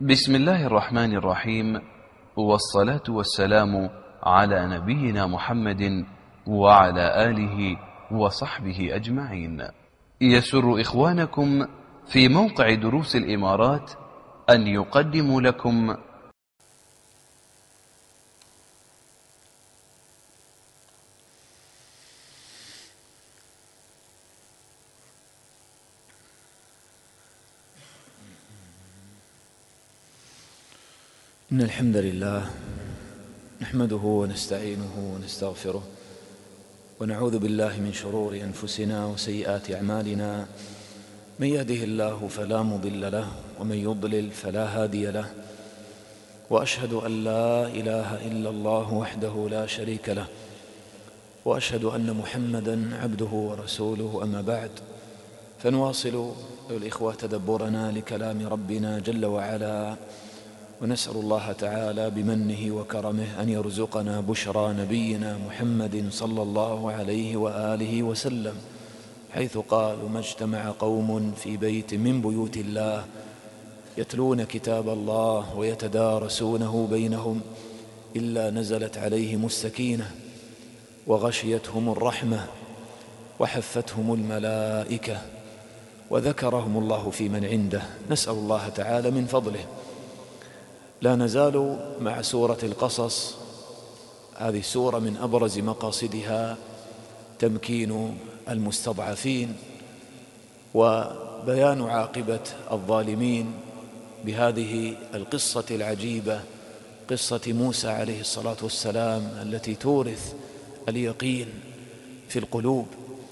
بسم الله الرحمن الرحيم، والصلاة والسلام على نبينا محمد وعلى آله وصحبه أجمعين. يسر إخوانكم في موقع دروس الإمارات أن يقدموا لكم إن الحمد لله نحمده ونستعينه ونستغفره ونعوذ بالله من شرور أنفسنا وسيئات أعمالنا. من يهده الله فلا مضل له ومن يضلل فلا هادي له، وأشهد أن لا إله إلا الله وحده لا شريك له، وأشهد أن محمدا عبده ورسوله. أما بعد، فنواصل الإخوة تدبرنا لكلام ربنا جل وعلا، ونسأل الله تعالى بمنه وكرمه أن يرزقنا بشرى نبينا محمد صلى الله عليه وآله وسلم، حيث قال: ما اجتمع قوم في بيت من بيوت الله يتلون كتاب الله ويتدارسونه بينهم إلا نزلت عليهم السكينة وغشيتهم الرحمة وحفتهم الملائكة وذكرهم الله في من عنده. نسأل الله تعالى من فضله. لا نزال مع سورة القصص. هذه السورة من أبرز مقاصدها تمكين المستضعفين وبيان عاقبة الظالمين بهذه القصة العجيبة، قصة موسى عليه الصلاة والسلام، التي تورث اليقين في القلوب.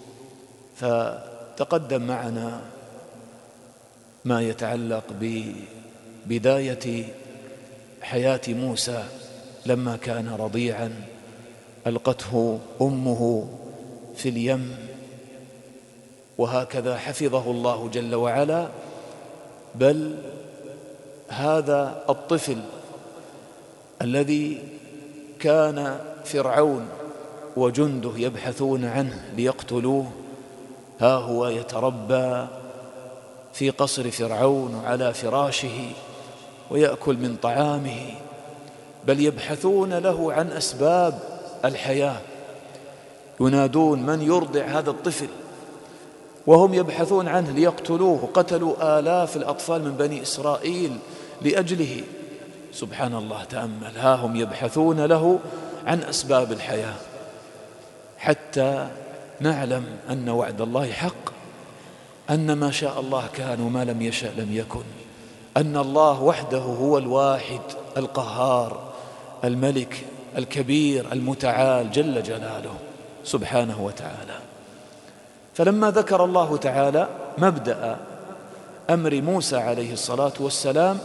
فتقدم معنا ما يتعلق ببداية حياة موسى لما كان رضيعا، ألقته أمه في اليم، وهكذا حفظه الله جل وعلا. بل هذا الطفل الذي كان فرعون وجنده يبحثون عنه ليقتلوه، ها هو يتربى في قصر فرعون على فراشه ويأكل من طعامه، بل يبحثون له عن أسباب الحياة، ينادون: من يرضع هذا الطفل؟ وهم يبحثون عنه ليقتلوه. قتلوا آلاف الأطفال من بني إسرائيل لأجله. سبحان الله، تأمل، ها هم يبحثون له عن أسباب الحياة، حتى نعلم أن وعد الله حق، أن ما شاء الله كان وما لم يشأ لم يكن، أن الله وحده هو الواحد القهار الملك الكبير المتعال جل جلاله سبحانه وتعالى. فلما ذكر الله تعالى مبدأ أمر موسى عليه الصلاة والسلام،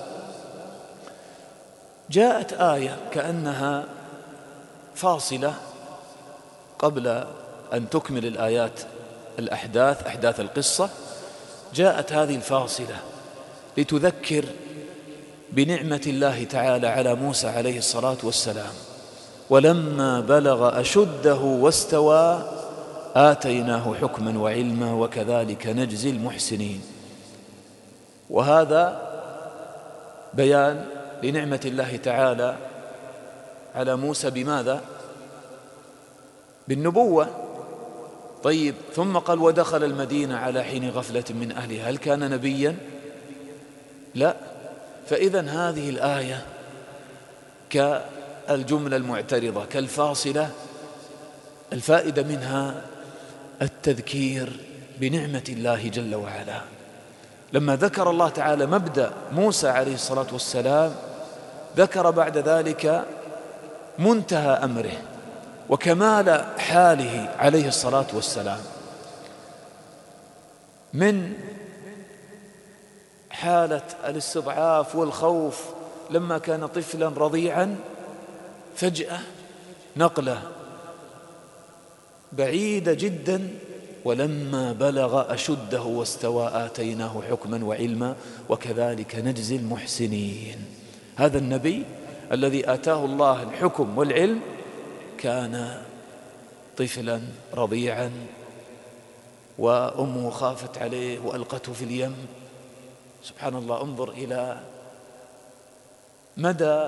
جاءت آية كأنها فاصلة قبل أن تكمل الآيات أحداث القصة. جاءت هذه الفاصلة لتذكر بنعمة الله تعالى على موسى عليه الصلاة والسلام. ولما بلغ أشده واستوى آتيناه حكما وعلما وكذلك نجزي المحسنين. وهذا بيان لنعمة الله تعالى على موسى بماذا؟ بالنبوة. طيب، ثم قال: ودخل المدينة على حين غفلة من أهلها. هل كان نبيا؟ لا. فإذن هذه الآية كالجملة المعترضة، كالفاصلة، الفائدة منها التذكير بنعمة الله جل وعلا. لما ذكر الله تعالى مبدأ موسى عليه الصلاة والسلام، ذكر بعد ذلك منتهى أمره وكمال حاله عليه الصلاة والسلام، من حالة الاستضعاف والخوف لما كان طفلا رضيعا، فجأة نقلة بعيدة جدا: ولما بلغ أشده واستوى آتيناه حكما وعلما وكذلك نجزي المحسنين. هذا النبي الذي آتاه الله الحكم والعلم كان طفلا رضيعا، وأمه خافت عليه وألقته في اليم. سبحان الله، انظر إلى مدى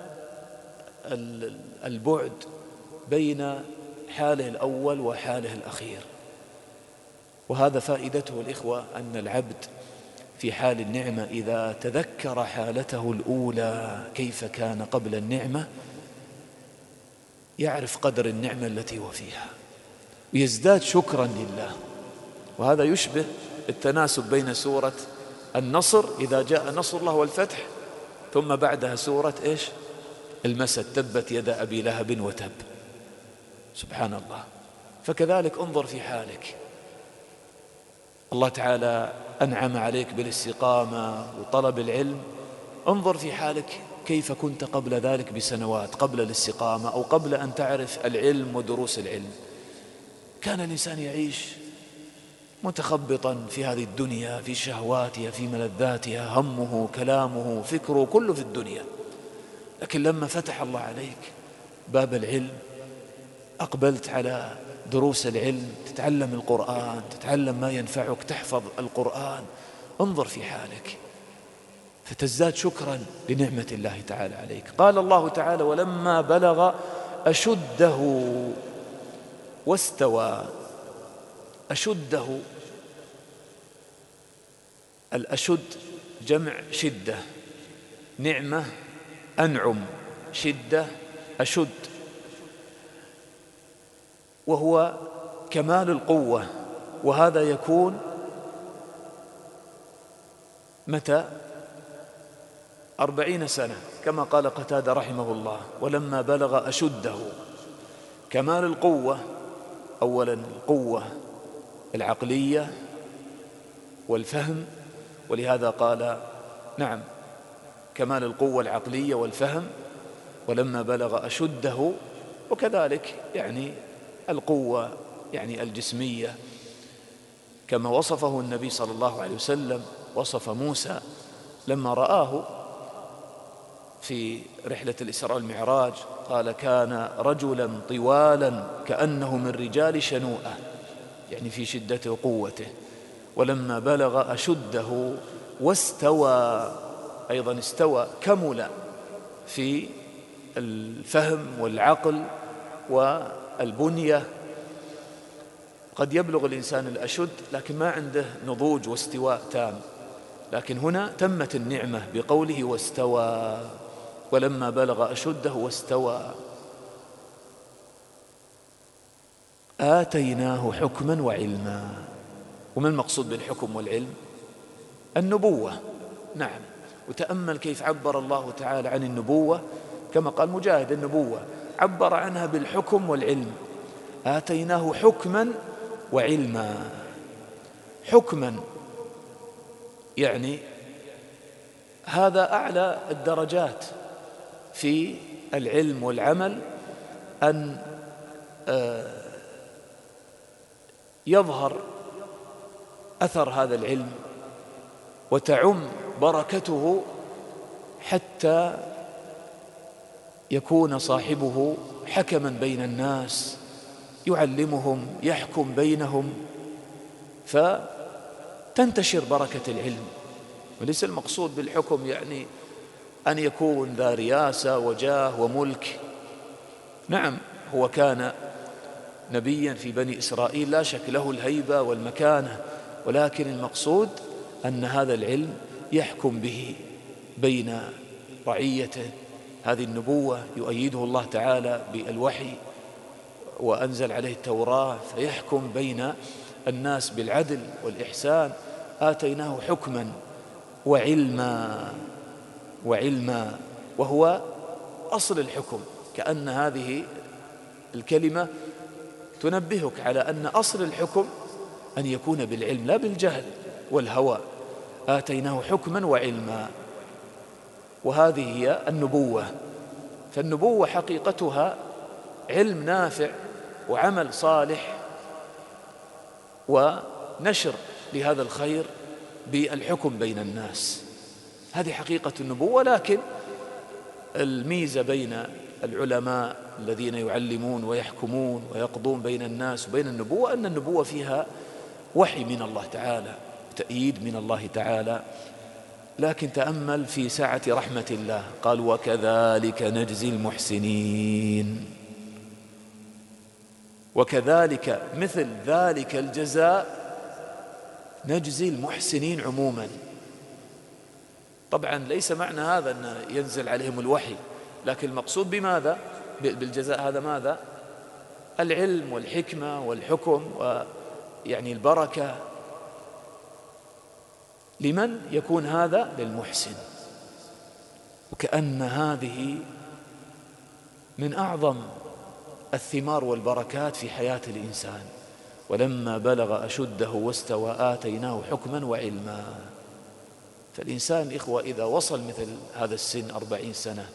البعد بين حاله الأول وحاله الأخير. وهذا فائدته الإخوة أن العبد في حال النعمة إذا تذكر حالته الأولى كيف كان قبل النعمة يعرف قدر النعمة التي هو فيها ويزداد شكرا لله. وهذا يشبه التناسب بين سورة النصر إذا جاء نصر الله والفتح ثم بعدها سورة إيش؟ المسد، تبت يد أبي لهب وتب. سبحان الله. فكذلك انظر في حالك، الله تعالى أنعم عليك بالاستقامة وطلب العلم، انظر في حالك كيف كنت قبل ذلك بسنوات، قبل الاستقامة أو قبل أن تعرف العلم ودروس العلم. كان الإنسان يعيش متخبطا في هذه الدنيا، في شهواتها، في ملذاتها، همه كلامه فكره كله في الدنيا. لكن لما فتح الله عليك باب العلم أقبلت على دروس العلم، تتعلم القرآن، تتعلم ما ينفعك، تحفظ القرآن، انظر في حالك فتزداد شكرا لنعمة الله تعالى عليك. قال الله تعالى: ولما بلغ أشده واستوى. أشده، الأشد جمع شدة، نعمة أنعم، شدة أشد، وهو كمال القوة. وهذا يكون متى؟ 40 سنة كما قال قتادة رحمه الله: ولما بلغ أشده. كمال القوة أولا القوة العقلية والفهم، ولهذا قال نعم كمال القوة العقلية والفهم ولما بلغ أشده. وكذلك يعني القوة يعني الجسمية كما وصفه النبي صلى الله عليه وسلم، وصف موسى لما رآه في رحلة الإسراء والمعراج قال: كان رجلا طوالا كأنه من رجال شنوءة، يعني في شدته وقوته. ولما بلغ أشده واستوى، أيضا استوى كمل في الفهم والعقل والبنية. قد يبلغ الإنسان الأشد لكن ما عنده نضوج واستواء تام، لكن هنا تمت النعمة بقوله واستوى. ولما بلغ أشده واستوى آتيناه حكما وعلما. وما المقصود بالحكم والعلم؟ النبوة. نعم. وتأمل كيف عبر الله تعالى عن النبوة، كما قال مجاهد: النبوة عبر عنها بالحكم والعلم. آتيناه حكما وعلما. حكما يعني هذا أعلى الدرجات في العلم والعمل، أن يظهر أثر هذا العلم وتعم بركته حتى يكون صاحبه حكما بين الناس، يعلمهم، يحكم بينهم، فتنتشر بركة العلم. وليس المقصود بالحكم يعني أن يكون ذا رياسة وجاه وملك. نعم هو كان نبيا في بني إسرائيل لا شك، له الهيبة والمكانة، ولكن المقصود أن هذا العلم يحكم به بين رعيته. هذه النبوة يؤيده الله تعالى بالوحي وأنزل عليه التوراة فيحكم بين الناس بالعدل والإحسان. آتيناه حكما وعلما. وعلما وهو أصل الحكم. كأن هذه الكلمة تنبهك على أن أصل الحكم أن يكون بالعلم لا بالجهل والهوى. آتيناه حكما وعلما، وهذه هي النبوة. فالنبوة حقيقتها علم نافع وعمل صالح ونشر لهذا الخير بالحكم بين الناس. هذه حقيقة النبوة. لكن الميزة بين العلماء الذين يعلمون ويحكمون ويقضون بين الناس وبين النبوة أن النبوة فيها وحي من الله تعالى، تأييد من الله تعالى لكن تأمل في سعة رحمة الله، قال وكذلك نجزي المحسنين. وكذلك مثل ذلك الجزاء نجزي المحسنين عموما. طبعا ليس معنى هذا أن ينزل عليهم الوحي، لكن المقصود بماذا بالجزاء هذا ماذا؟ العلم والحكمة والحكم ويعني البركة. لمن يكون هذا؟ للمحسن. وكأن هذه من أعظم الثمار والبركات في حياة الإنسان. ولما بلغ أشده واستوى آتيناه حكما وعلما. فالإنسان إخوة إذا وصل مثل هذا السن 40 سنة،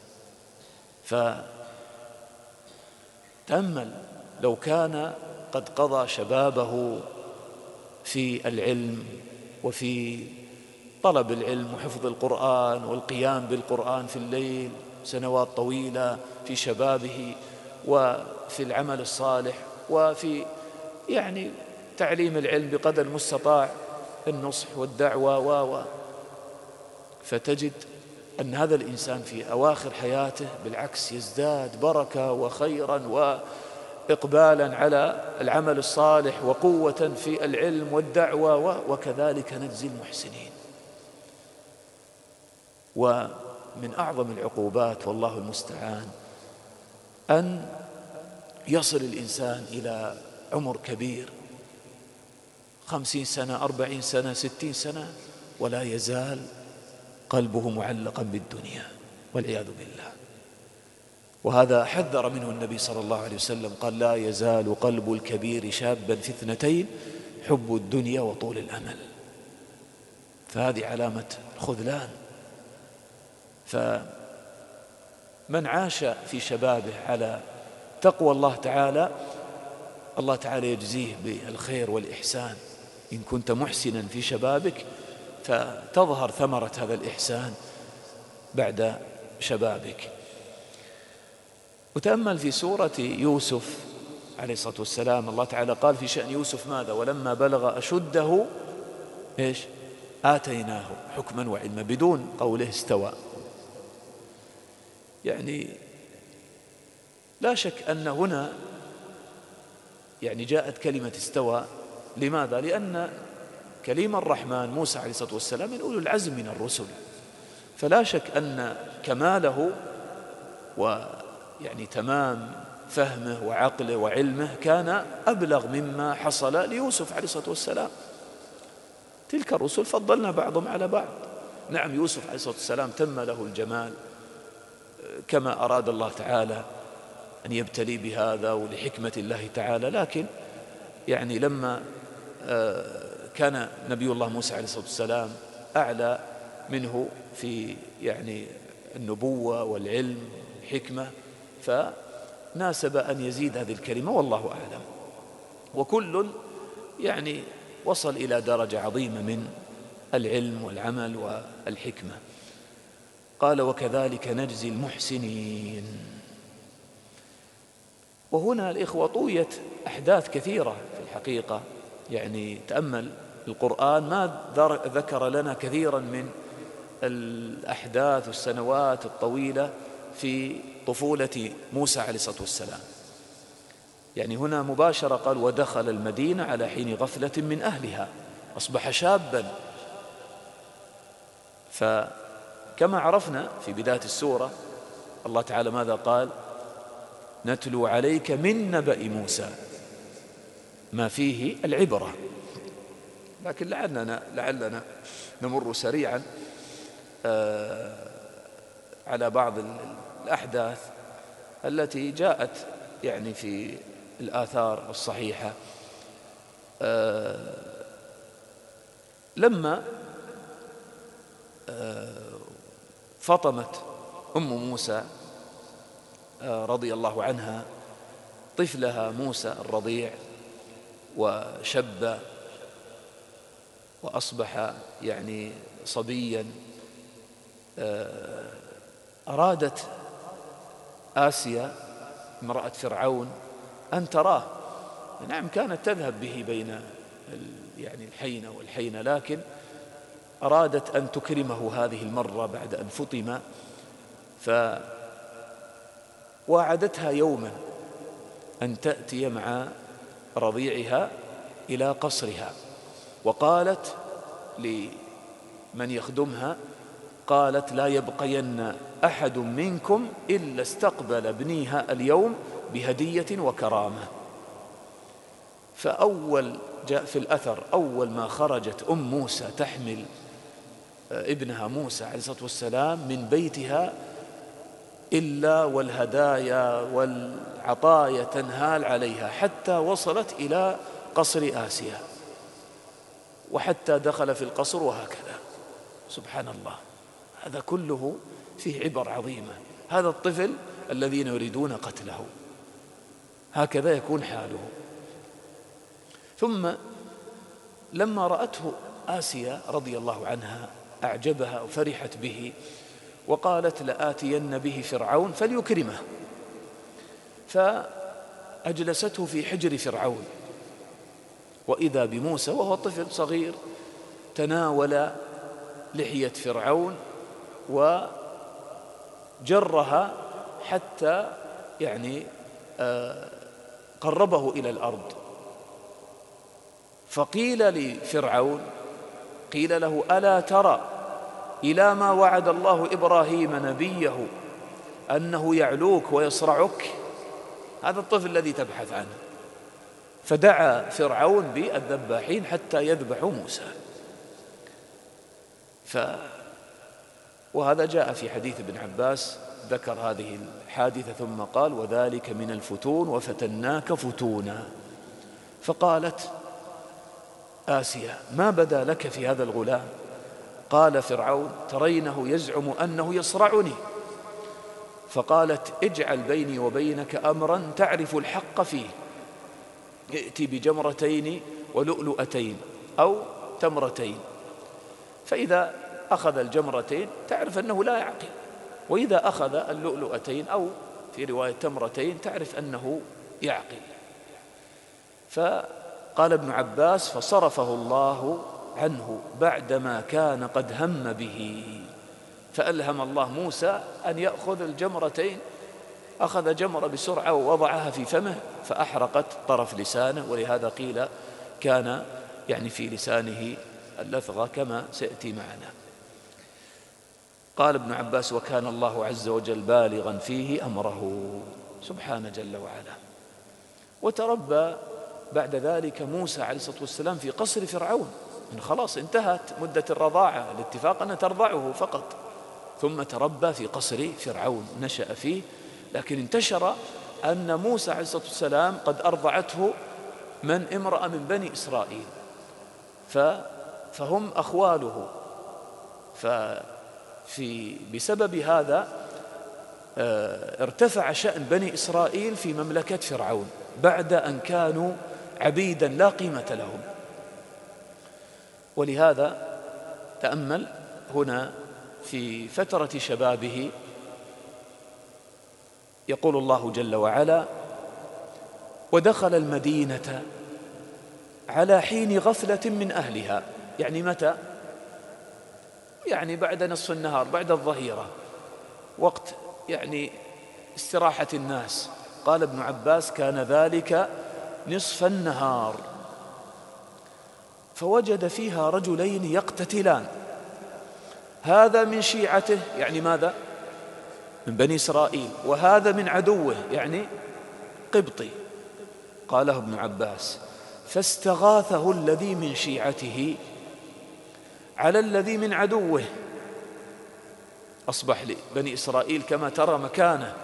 فتأمل لو كان قد قضى شبابه في العلم وفي طلب العلم وحفظ القرآن والقيام بالقرآن في الليل سنوات طويلة في شبابه، وفي العمل الصالح، وفي يعني تعليم العلم بقدر المستطاع، النصح والدعوة فتجد أن هذا الإنسان في أواخر حياته بالعكس يزداد بركة وخيرا وإقبالا على العمل الصالح وقوة في العلم والدعوة. وكذلك نجزي المحسنين. ومن أعظم العقوبات والله المستعان أن يصل الإنسان إلى عمر كبير 50 سنة 40 سنة 60 سنة ولا يزال قلبه معلقا بالدنيا والعياذ بالله. وهذا حذر منه النبي صلى الله عليه وسلم، قال لا يزال قلب الكبير شابا في 2: حب الدنيا وطول الأمل. فهذه علامة خذلان. فمن عاش في شبابه على تقوى الله تعالى، الله تعالى يجزيه بالخير والإحسان. إن كنت محسنا في شبابك فتظهر ثمرة هذا الإحسان بعد شبابك. وتأمل في سورة يوسف عليه الصلاة والسلام، الله تعالى قال في شأن يوسف ماذا؟ ولما بلغ أشده إيش؟ آتيناه حكما وعلما، بدون قوله استوى. يعني لا شك أن هنا يعني جاءت كلمة استوى. لماذا؟ لأن كليم الرحمن موسى عليه الصلاة والسلام من أولي العزم من الرسل، فلا شك أن كماله ويعني تمام فهمه وعقله وعلمه كان أبلغ مما حصل ليوسف عليه الصلاة والسلام. تلك الرسل فضلنا بعضهم على بعض. نعم يوسف عليه الصلاة والسلام تم له الجمال كما أراد الله تعالى أن يبتلي بهذا ولحكمة الله تعالى، لكن يعني لما كان نبي الله موسى عليه الصلاة والسلام أعلى منه في يعني النبوة والعلم والحكمة، فناسب أن يزيد هذه الكلمة والله أعلم. وكل يعني وصل إلى درجة عظيمة من العلم والعمل والحكمة. قال وكذلك نجزي المحسنين. وهنا الإخوة طويت أحداث كثيرة في الحقيقة. يعني تأمل القرآن ما ذكر لنا كثيرا من الأحداث والسنوات الطويلة في طفولة موسى عليه الصلاة والسلام. يعني هنا مباشرة قال ودخل المدينة على حين غفلة من أهلها، أصبح شابا. فكما عرفنا في بداية السورة الله تعالى ماذا قال؟ نتلو عليك من نبأ موسى ما فيه العبرة. لكن لعلنا نمر سريعا على بعض الأحداث التي جاءت يعني في الآثار الصحيحة. لما فطمت أم موسى رضي الله عنها طفلها موسى الرضيع وشب وأصبح يعني صبيا، أرادت آسيا امرأة فرعون أن تراه. نعم كانت تذهب به بين يعني الحينة والحينة، لكن أرادت أن تكرمه هذه المرة بعد أن فطم، فواعدتها يوما أن تأتي مع رضيعها إلى قصرها، وقالت لمن يخدمها، قالت: لا يبقين أحد منكم إلا استقبل ابنيها اليوم بهدية وكرامة. فأول جاء في الأثر أول ما خرجت موسى تحمل ابنها موسى عليه الصلاة والسلام من بيتها إلا والهدايا والعطايا تنهال عليها، حتى وصلت إلى قصر آسيا، وحتى دخل في القصر، وهكذا. سبحان الله، هذا كله فيه عبر عظيمة. هذا الطفل الذين يريدون قتله هكذا يكون حاله. ثم لما رأته آسيا رضي الله عنها أعجبها وفرحت به، وقالت: لآتين به فرعون فليكرمه. فأجلسته في حجر فرعون، وإذا بموسى وهو طفل صغير تناول لحية فرعون وجرها حتى قربه إلى الأرض. فقيل لفرعون، قيل له: ألا ترى إلى ما وعد الله إبراهيم نبيه أنه يعلوك ويصرعك؟ هذا الطفل الذي تبحث عنه. فدعا فرعون بالذباحين حتى يذبحوا موسى. وهذا جاء في حديث ابن عباس، ذكر هذه الحادثة ثم قال: وذلك من الفتون وفتناك فتونا. فقالت آسيا: ما بدا لك في هذا الغلام؟ قال فرعون: ترينه يزعم أنه يصرعني. فقالت: اجعل بيني وبينك أمرا تعرف الحق فيه، ائتي بجمرتين ولؤلؤتين أو تمرتين، فإذا أخذ الجمرتين تعرف أنه لا يعقل، وإذا أخذ اللؤلؤتين أو في رواية تمرتين تعرف أنه يعقل. فقال ابن عباس: فصرفه الله عنه بعدما كان قد هم به، فألهم الله موسى أن يأخذ الجمرتين. أخذ جمرة بسرعة ووضعها في فمه فأحرقت طرف لسانه، ولهذا قيل كان في لسانه اللثغة كما سيأتي معنا. قال ابن عباس: وكان الله عز وجل بالغا فيه أمره سبحانه جل وعلا. وتربى بعد ذلك موسى عليه الصلاة والسلام في قصر فرعون، خلاص انتهت مدة الرضاعة، الاتفاق أن ترضعه فقط، ثم تربى في قصر فرعون نشأ فيه. لكن انتشر أن موسى عليه الصلاة والسلام قد أرضعته امرأة من بني إسرائيل، فهم أخواله. بسبب هذا ارتفع شأن بني إسرائيل في مملكة فرعون بعد أن كانوا عبيدا لا قيمة لهم. ولهذا تأمل هنا في فترة شبابه، يقول الله جل وعلا: ودخل المدينة على حين غفلة من أهلها. متى؟ بعد نصف النهار، بعد الظهيرة، وقت استراحة الناس. قال ابن عباس: كان ذلك نصف النهار. فوجد فيها رجلين يقتتلان، هذا من شيعته ماذا؟ من بني إسرائيل، وهذا من عدوه قبطي. قاله ابن عباس: فاستغاثه الذي من شيعته على الذي من عدوه، أصبح لبني إسرائيل كما ترى مكانه.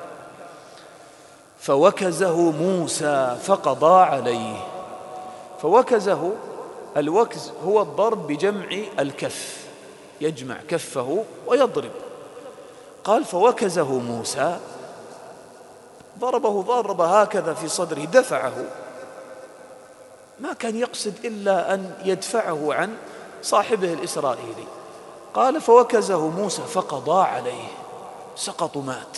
فوكزه موسى فقضى عليه. فوكزه، الوكز هو الضرب بجمع الكف، يجمع كفه ويضرب. قال: فوكزه موسى، ضرب هكذا في صدره، دفعه، ما كان يقصد إلا أن يدفعه عن صاحبه الإسرائيلي. قال: فوكزه موسى فقضى عليه، سقط مات.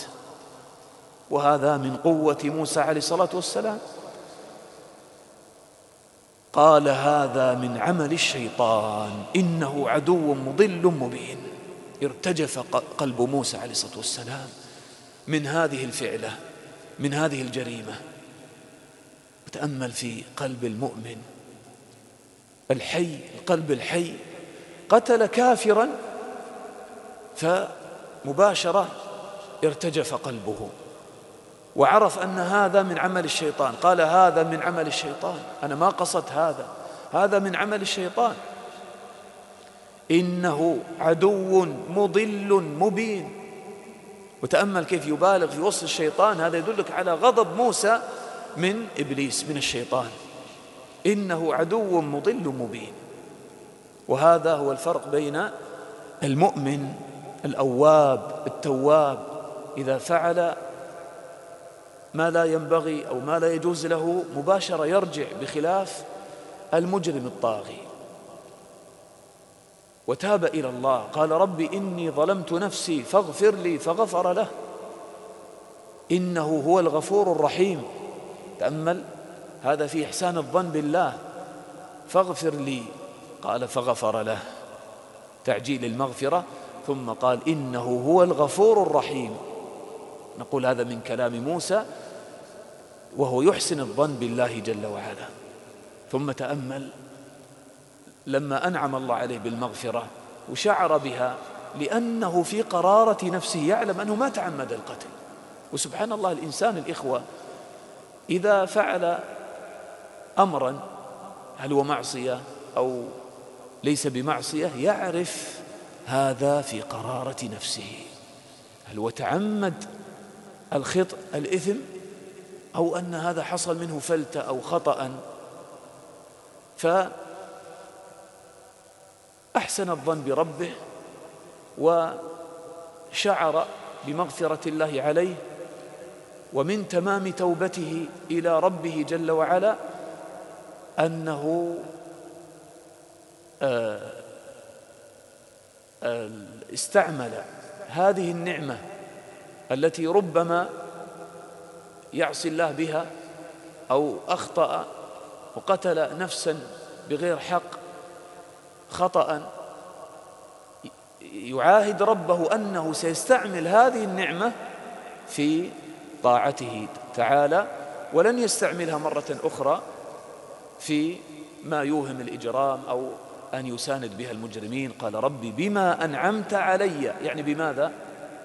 وهذا من قوة موسى عليه الصلاة والسلام. قال هذا من عمل الشيطان إنه عدو مضل مبين. ارتجف قلب موسى عليه الصلاة والسلام من هذه الفعلة، من هذه الجريمة. وتأمل في قلب المؤمن الحي، القلب الحي، قتل كافرا فمباشرة ارتجف قلبه وعرف أن هذا من عمل الشيطان. قال هذا من عمل الشيطان، أنا ما قصدت هذا من عمل الشيطان، إنه عدو مضل مبين. وتأمل كيف يبالغ في وصف الشيطان، هذا يدلك على غضب موسى من إبليس، من الشيطان. إنه عدو مضل مبين. وهذا هو الفرق بين المؤمن الأواب التواب إذا فعل ما لا ينبغي أو ما لا يجوز له مباشرة يرجع، بخلاف المجرم الطاغي وتاب إلى الله. قال رب إني ظلمت نفسي فاغفر لي فغفر له، إنه هو الغفور الرحيم. تأمل هذا في إحسان الظن بالله، فاغفر لي، قال فغفر له، تعجيل المغفرة، ثم قال إنه هو الغفور الرحيم. نقول هذا من كلام موسى وهو يحسن الظن بالله جل وعلا. ثم تأمل لما أنعم الله عليه بالمغفرة وشعر بها، لأنه في قرارة نفسه يعلم أنه ما تعمد القتل. وسبحان الله، الإنسان الإخوة إذا فعل أمرا، هل هو معصية أو ليس بمعصية، يعرف هذا في قرارة نفسه، هل هو تعمد الخطأ الإثم أو أن هذا حصل منه فلتة أو خطأ. فأحسن الظن بربه وشعر بمغفرة الله عليه، ومن تمام توبته إلى ربه جل وعلا أنه استعمل هذه النعمة التي ربما يعصي الله بها أو أخطأ وقتل نفسا بغير حق خطأ، يعاهد ربه أنه سيستعمل هذه النعمة في طاعته تعالى، ولن يستعملها مرة أخرى في ما يوهم الإجرام أو أن يساند بها المجرمين. قال ربي بما أنعمت علي، يعني بماذا؟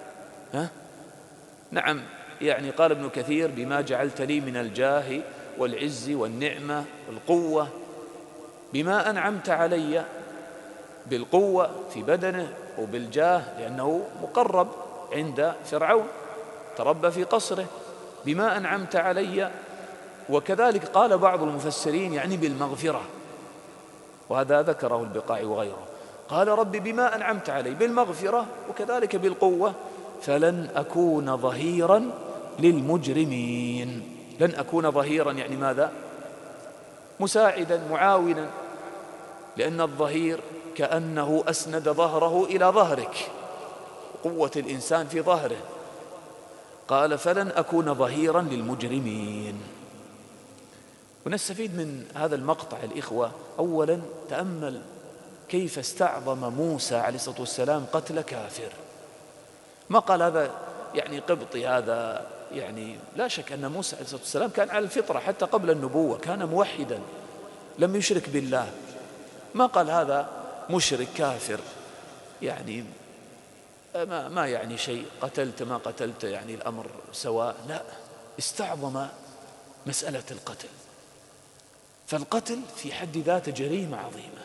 نعم، يعني قال ابن كثير بما جعلت لي من الجاه والعز والنعمة والقوة. بما أنعمت علي، بالقوة في بدنه وبالجاه لأنه مقرب عند فرعون، تربى في قصره. بما أنعمت علي، وكذلك قال بعض المفسرين يعني بالمغفرة، وهذا ذكره البقاعي وغيره. قال ربي بما أنعمت علي بالمغفرة وكذلك بالقوة فلن أكون ظهيرا للمجرمين. لن أكون ظهيرا يعني ماذا؟ مساعدا معاونا، لأن الظهير كأنه أسند ظهره إلى ظهرك، قوة الإنسان في ظهره. قال فلن أكون ظهيرا للمجرمين. ونستفيد من هذا المقطع الإخوة، أولا تأمل كيف استعظم موسى عليه الصلاة والسلام قتل كافر. ما قال هذا يعني قبطي، هذا يعني لا شك أن موسى عليه الصلاة والسلام كان على الفطرة حتى قبل النبوة، كان موحدا لم يشرك بالله. ما قال هذا مشرك كافر، يعني ما يعني شيء، قتلت ما قتلت يعني الأمر سواء، لا، استعظم مسألة القتل. فالقتل في حد ذاته جريمة عظيمة،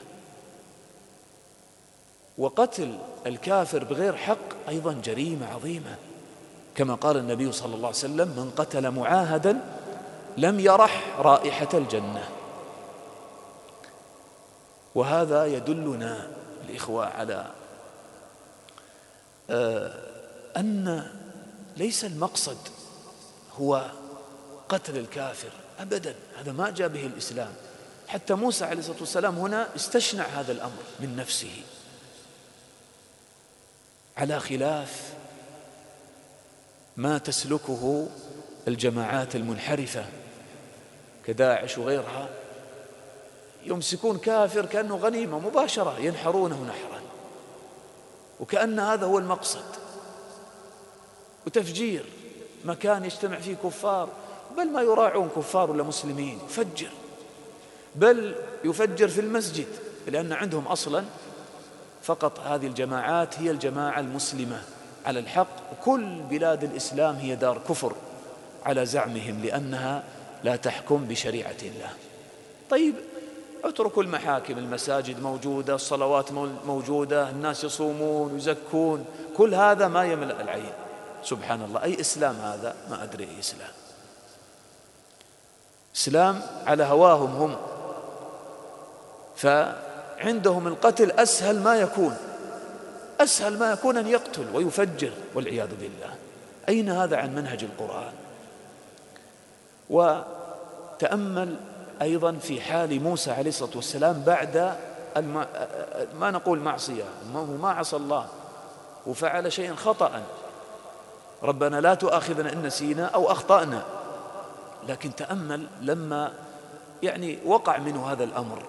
وقتل الكافر بغير حق أيضا جريمة عظيمة، كما قال النبي صلى الله عليه وسلم من قتل معاهدا لم يرح رائحة الجنة. وهذا يدلنا الإخوة على أن ليس المقصد هو قتل الكافر أبدا، هذا ما جاء به الإسلام. حتى موسى عليه الصلاة والسلام هنا استشنع هذا الأمر من نفسه، على خلاف ما تسلكه الجماعات المنحرفة كداعش وغيرها. يمسكون كافر كأنه غنيمة مباشرة ينحرونه نحرا، وكأن هذا هو المقصد، وتفجير مكان يجتمع فيه كفار، بل ما يراعون كفار ولا مسلمين، يفجر، بل يفجر في المسجد، لأن عندهم أصلا فقط هذه الجماعات هي الجماعة المسلمة على الحق، وكل بلاد الإسلام هي دار كفر على زعمهم، لأنها لا تحكم بشريعة الله. طيب اتركوا المحاكم، المساجد موجودة، الصلوات موجودة، الناس يصومون ويزكون، كل هذا ما يملأ العين. سبحان الله، أي إسلام هذا؟ ما أدري أي إسلام. إسلام على هواهم هم، فعندهم القتل أسهل ما يكون، أسهل ما يكون أن يقتل ويفجر والعياذ بالله. أين هذا عن منهج القرآن؟ وتأمل أيضا في حال موسى عليه الصلاة والسلام بعد ما نقول معصية، ما عصى الله وفعل شيئا خطأ، ربنا لا تؤاخذنا إن نسينا أو أخطأنا، لكن تأمل لما وقع منه هذا الأمر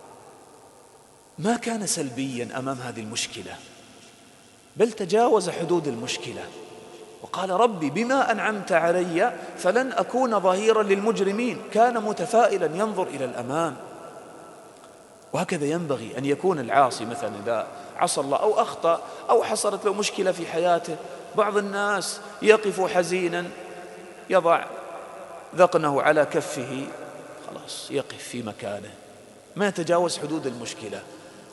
ما كان سلبيا أمام هذه المشكلة، بل تجاوز حدود المشكلة وقال ربي بما أنعمت علي فلن أكون ظهيرا للمجرمين. كان متفائلا ينظر إلى الأمام. وهكذا ينبغي أن يكون العاصي، مثلا إذا عصى الله أو أخطأ أو حصلت له مشكلة في حياته. بعض الناس يقف حزينا يضع ذقنه على كفه، خلاص يقف في مكانه ما يتجاوز حدود المشكلة،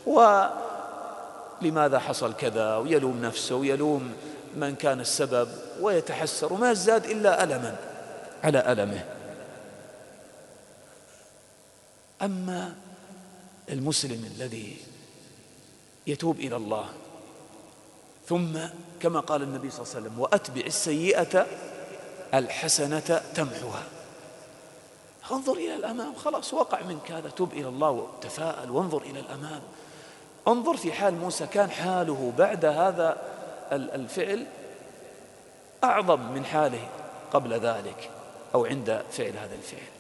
ولماذا حصل كذا، ويلوم نفسه ويلوم من كان السبب ويتحسر، وما يزداد إلا ألما على ألمه. أما المسلم الذي يتوب إلى الله ثم كما قال النبي صلى الله عليه وسلم وأتبع السيئة الحسنة تمحها، انظر إلى الأمام، خلاص وقع منك هذا، توب إلى الله وتفاءل وانظر إلى الأمام. انظر في حال موسى، كان حاله بعد هذا الفعل أعظم من حاله قبل ذلك أو عند فعل هذا الفعل،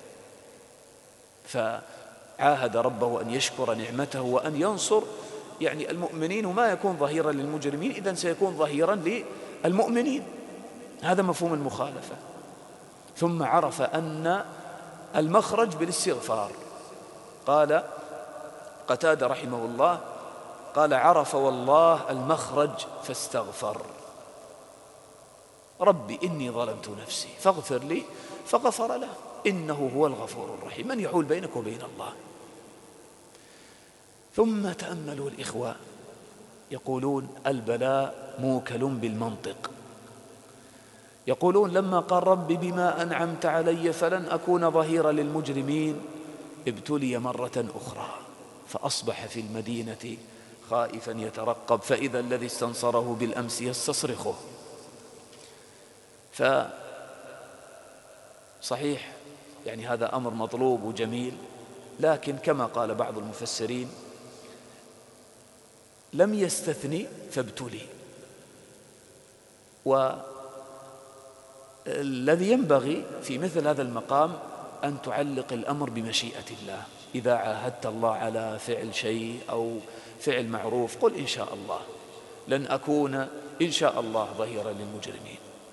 فعاهد ربه أن يشكر نعمته وأن ينصر المؤمنين، وما يكون ظهيرا للمجرمين إذن سيكون ظهيرا للمؤمنين. هذا مفهوم المخالفة. ثم عرف أن المخرج بالاستغفار. قال قتادة رحمه الله قال عرف والله المخرج فاستغفر، ربي إني ظلمت نفسي فاغفر لي فغفر له إنه هو الغفور الرحيم، من يحول بينك وبين الله. ثم تأملوا الإخوة، يقولون البلاء موكل بالمنطق. يقولون لما قال ربي بما أنعمت علي فلن أكون ظهيرا للمجرمين ابتلي مرة أخرى فأصبح في المدينة خائفا يترقب فإذا الذي استنصره بالأمس يستصرخه. فصحيح هذا أمر مطلوب وجميل، لكن كما قال بعض المفسرين لم يستثني فابتلي. والذي ينبغي في مثل هذا المقام أن تعلق الأمر بمشيئة الله. إذا عاهدت الله على فعل شيء أو فعل معروف قل إن شاء الله لن أكون إن شاء الله ظهيرا للمجرمين.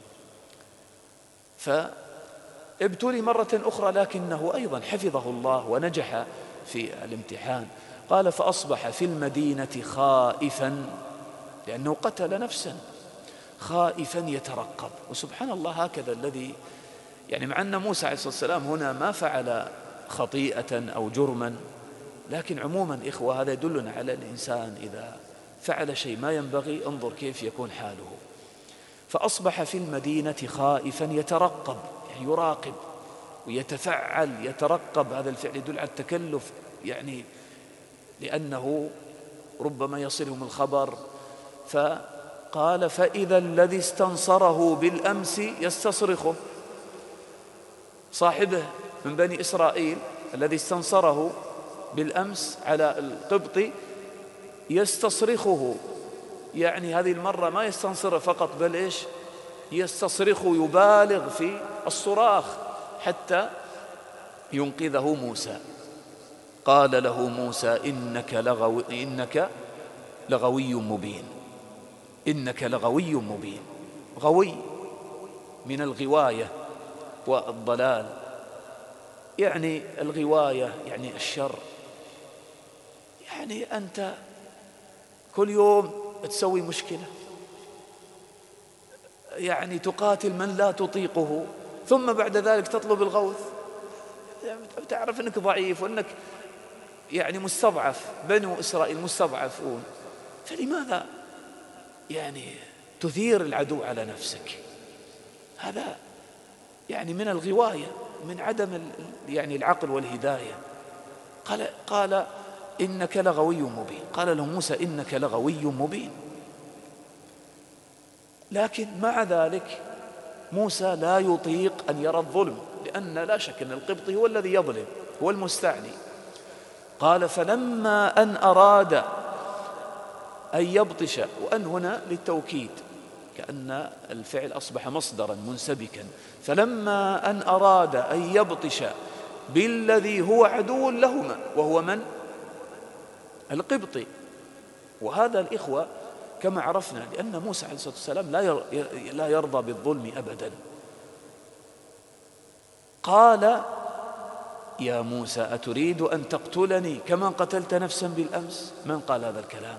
فابتلي مرة أخرى لكنه أيضا حفظه الله ونجح في الامتحان. قال فأصبح في المدينة خائفا، لأنه قتل نفسا، خائفا يترقب. وسبحان الله هكذا الذي مع أن موسى عليه الصلاة والسلام هنا ما فعل خطيئة أو جرما، لكن عموما إخوة هذا يدلنا على الإنسان إذا فعل شيء ما ينبغي انظر كيف يكون حاله. فأصبح في المدينة خائفا يترقب، يراقب ويتفعل، يترقب. هذا الفعل يدل على التكلف، لأنه ربما يصلهم الخبر. فقال فإذا الذي استنصره بالأمس يستصرخه، صاحبه من بني إسرائيل الذي استنصره بالأمس على القبطي يستصرخه، هذه المرة ما يستنصره فقط بل يستصرخه، يبالغ في الصراخ حتى ينقذه موسى. قال له موسى إنك لغوي مبين. إنك لغوي مبين. غوي من الغواية والضلال، يعني الغواية يعني الشر، يعني أنت كل يوم تسوي مشكلة، يعني تقاتل من لا تطيقه، ثم بعد ذلك تطلب الغوث. تعرف أنك ضعيف وأنك يعني مستضعف، بنو إسرائيل مستضعفون، فلماذا يعني تثير العدو على نفسك؟ هذا يعني من الغواية، من عدم يعني العقل والهداية. قال إنك لغوي مبين. قال له موسى إنك لغوي مبين. لكن مع ذلك موسى لا يطيق أن يرى الظلم، لأن لا شك أن القبطي هو الذي يظلم، هو المستعلي. قال فلما أن أراد أن يبطش، وأن هنا للتوكيد كأن الفعل أصبح مصدرا منسبكا. فلما أن أراد أن يبطش بالذي هو عدو لهما، وهو من؟ القبطي. وهذا الإخوة كما عرفنا، لأن موسى عليه الصلاة والسلام لا يرضى بالظلم أبدا. قال يا موسى أتريد أن تقتلني كما قتلت نفسا بالأمس؟ من قال هذا الكلام؟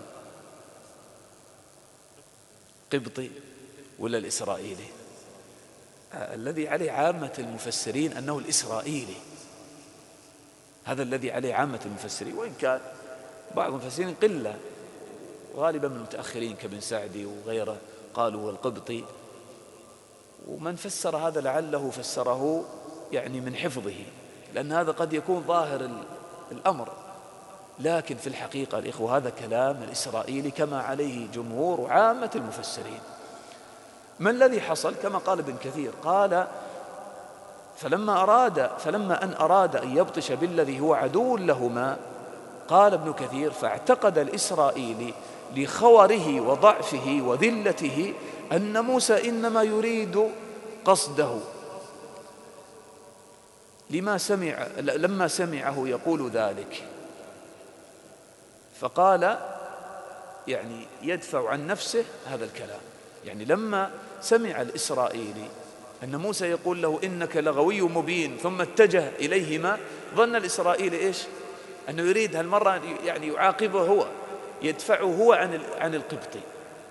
قبطي ولا الإسرائيلي؟ الذي عليه عامة المفسرين أنه الإسرائيلي، هذا الذي عليه عامة المفسرين، وإن كان بعض المفسرين قلة، غالبا من المتأخرين كابن سعدي وغيره قالوا هو القبطي. ومن فسر هذا لعله فسره يعني من حفظه، لأن هذا قد يكون ظاهر الأمر، لكن في الحقيقة الإخوة هذا كلام الإسرائيلي كما عليه جمهور وعامة المفسرين. ما الذي حصل؟ كما قال ابن كثير، قال فلما أن أراد أن يبطش بالذي هو عدو لهما، قال ابن كثير فاعتقد الإسرائيلي لخوره وضعفه وذلته أن موسى إنما يريد قصده، لما سمعه يقول ذلك، فقال يعني يدفع عن نفسه هذا الكلام. يعني لما سمع الإسرائيلي أن موسى يقول له إنك لغوي مبين ثم اتجه إليهما، ظن الإسرائيلي إيش؟ أنه يريد هالمرة يعني يعاقبه هو، يدفعه هو عن القبطي،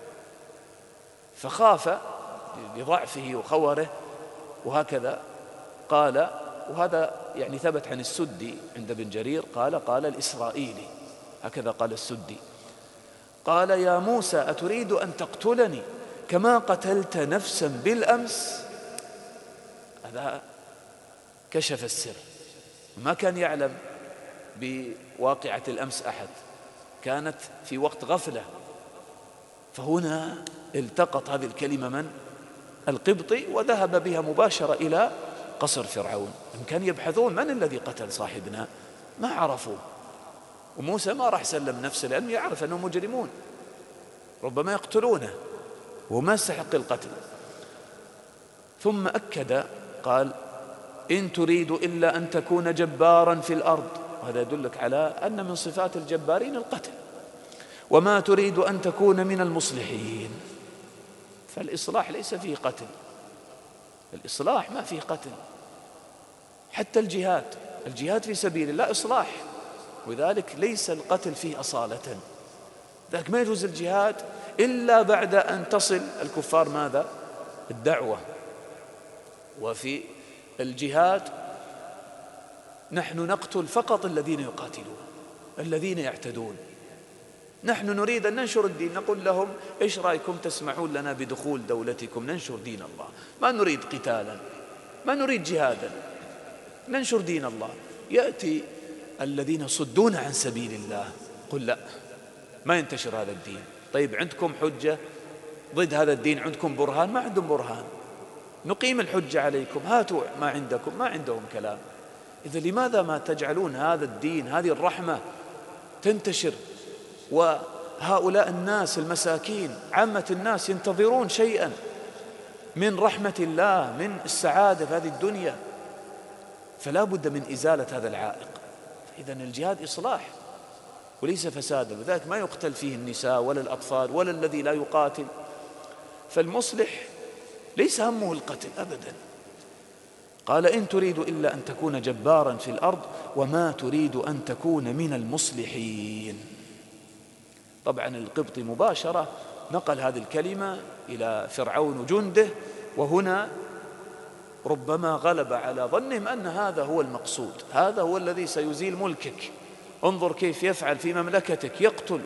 فخاف لضعفه وخوره. وهكذا قال، وهذا يعني ثبت عن السدي عند ابن جرير، قال الإسرائيلي هكذا قال السدي، قال يا موسى أتريد أن تقتلني كما قتلت نفسا بالأمس؟ هذا كشف السر، ما كان يعلم بواقعة الأمس أحد، كانت في وقت غفلة. فهنا التقط هذه الكلمة من؟ القبطي، وذهب بها مباشرة إلى قصر فرعون. إن كان يبحثون من الذي قتل صاحبنا ما عرفوا، وموسى ما راح سلم نفسه لأنه يعرف أنهم مجرمون ربما يقتلونه وما يستحق القتل. ثم أكد قال إن تريد إلا أن تكون جبارا في الأرض، وهذا يدلك على أن من صفات الجبارين القتل، وما تريد أن تكون من المصلحين. فالإصلاح ليس فيه قتل، الإصلاح ما فيه قتل، حتى الجهاد في سبيل الله إصلاح، وذلك ليس القتل فيه أصالة. ذلك ما يجوز الجهاد إلا بعد أن تصل الكفار ماذا؟ الدعوة. وفي الجهاد نحن نقتل فقط الذين يقاتلون، الذين يعتدون. نحن نريد أن ننشر الدين، نقول لهم إيش رأيكم تسمعون لنا بدخول دولتكم ننشر دين الله؟ ما نريد قتالا، ما نريد جهادا، ننشر دين الله. يأتي الذين يصدون عن سبيل الله، قل لا، ما ينتشر هذا الدين. طيب عندكم حجة ضد هذا الدين؟ عندكم برهان؟ ما عندهم برهان. نقيم الحجة عليكم، هاتوا ما عندكم. ما عندهم كلام. إذا لماذا ما تجعلون هذا الدين، هذه الرحمة تنتشر، وهؤلاء الناس المساكين عامة الناس ينتظرون شيئا من رحمة الله، من السعادة في هذه الدنيا، فلا بد من إزالة هذا العائق. إذن الجهاد إصلاح وليس فسادا، لذلك ما يقتل فيه النساء ولا الأطفال ولا الذي لا يقاتل. فالمصلح ليس همه القتل أبدا. قال إن تريد إلا أن تكون جبارا في الأرض وما تريد أن تكون من المصلحين. طبعا القبطي مباشرة نقل هذه الكلمة إلى فرعون وجنده، وهنا ربما غلب على ظنهم أن هذا هو المقصود، هذا هو الذي سيزيل ملكك، انظر كيف يفعل في مملكتك، يقتل.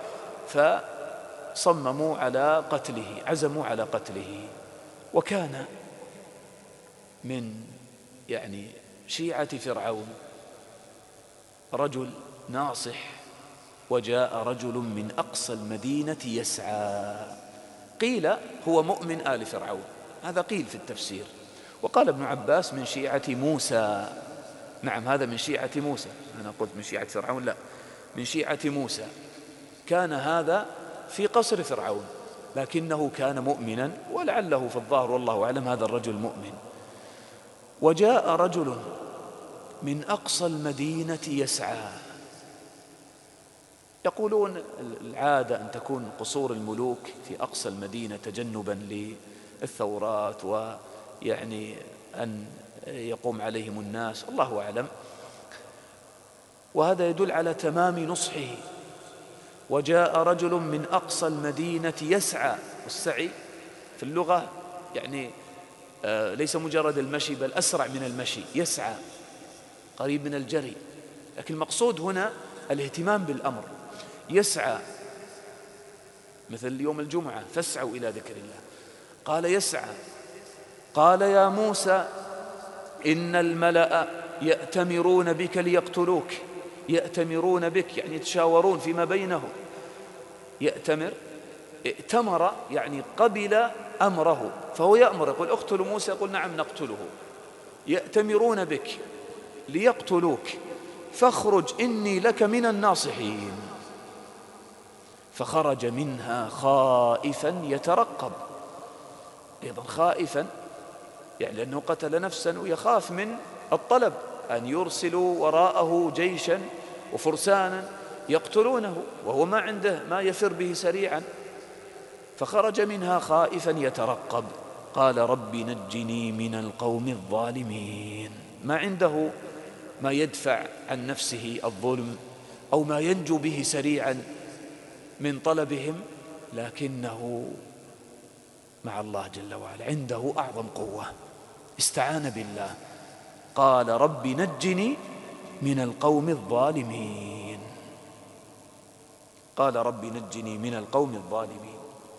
فصمموا على قتله، عزموا على قتله. وكان من شيعة فرعون رجل ناصح، وجاء رجل من أقصى المدينة يسعى، قيل هو مؤمن آل فرعون، هذا قيل في التفسير. وقال ابن عباس من شيعة موسى، نعم هذا من شيعة موسى، أنا قلت من شيعة فرعون، لا، من شيعة موسى. كان هذا في قصر فرعون لكنه كان مؤمنا، ولعله في الظاهر والله أعلم هذا الرجل مؤمن. وجاء رجل من أقصى المدينة يسعى. يقولون العادة أن تكون قصور الملوك في أقصى المدينة تجنبا للثورات، أن يقوم عليهم الناس، الله أعلم. وهذا يدل على تمام نصحه. وجاء رجل من أقصى المدينة يسعى، والسعي في اللغة ليس مجرد المشي بل أسرع من المشي، يسعى قريب من الجري، لكن المقصود هنا الاهتمام بالأمر. يسعى مثل يوم الجمعة فاسعوا إلى ذكر الله، قال يسعى. قال يا موسى إن الملأ يأتمرون بك ليقتلوك. يأتمرون بك يتشاورون فيما بينهم. يأتمر، ائتمر قبل أمره، فهو يأمر يقول اقتلوا موسى، يقول نعم نقتله. يأتمرون بك ليقتلوك فاخرج إني لك من الناصحين. فخرج منها خائفا يترقب، أيضا خائفا لأنه قتل نفسا ويخاف من الطلب، أن يرسلوا وراءه جيشا وفرسانا يقتلونه وهو ما عنده ما يفر به سريعا. فخرج منها خائفا يترقب. قال رب نجني من القوم الظالمين. ما عنده ما يدفع عن نفسه الظلم أو ما ينجو به سريعا من طلبهم، لكنه مع الله جل وعلا عنده أعظم قوة، استعان بالله. قال رب نجني من القوم الظالمين. قال رب نجني من القوم الظالمين.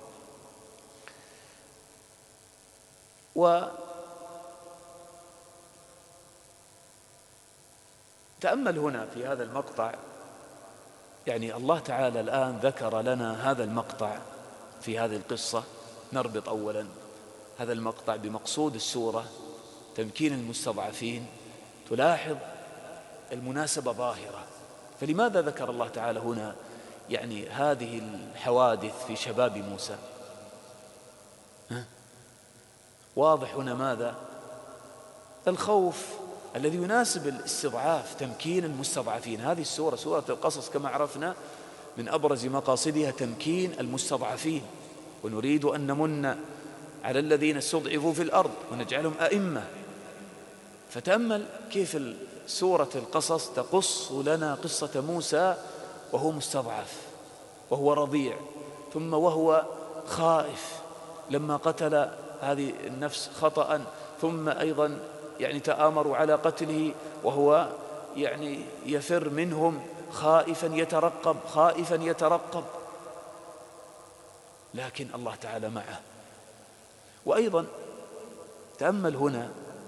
وتأمل هنا في هذا المقطع، الله تعالى الآن ذكر لنا هذا المقطع في هذه القصة. نربط أولا هذا المقطع بمقصود السورة، تمكين المستضعفين. تلاحظ المناسبة ظاهرة. فلماذا ذكر الله تعالى هنا هذه الحوادث في شباب موسى؟ واضح هنا ماذا؟ الخوف الذي يناسب الاستضعاف، تمكين المستضعفين. هذه السورة سورة القصص كما عرفنا من أبرز مقاصدها تمكين المستضعفين، ونريد أن نمن على الذين استضعفوا في الأرض ونجعلهم أئمة. فتأمل كيف سورة القصص تقص لنا قصة موسى وهو مستضعف وهو رضيع، ثم وهو خائف لما قتل هذه النفس خطأ، ثم أيضا تآمروا على قتله وهو يفر منهم خائفا يترقب، خائفا يترقب، لكن الله تعالى معه. وأيضا تأمل هنا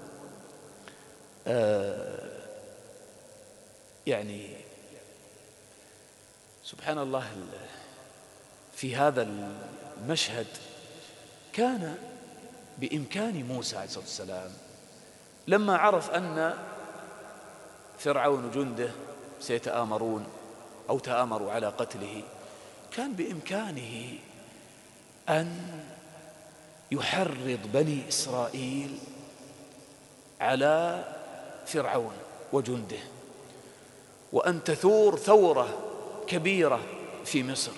سبحان الله في هذا المشهد كان بإمكان موسى عليه الصلاة والسلام لما عرف أن فرعون وجنده سيتآمرون أو تآمروا على قتله، كان بإمكانه أن يحرض بني إسرائيل على فرعون وجنده، وأن تثور ثورة كبيرة في مصر.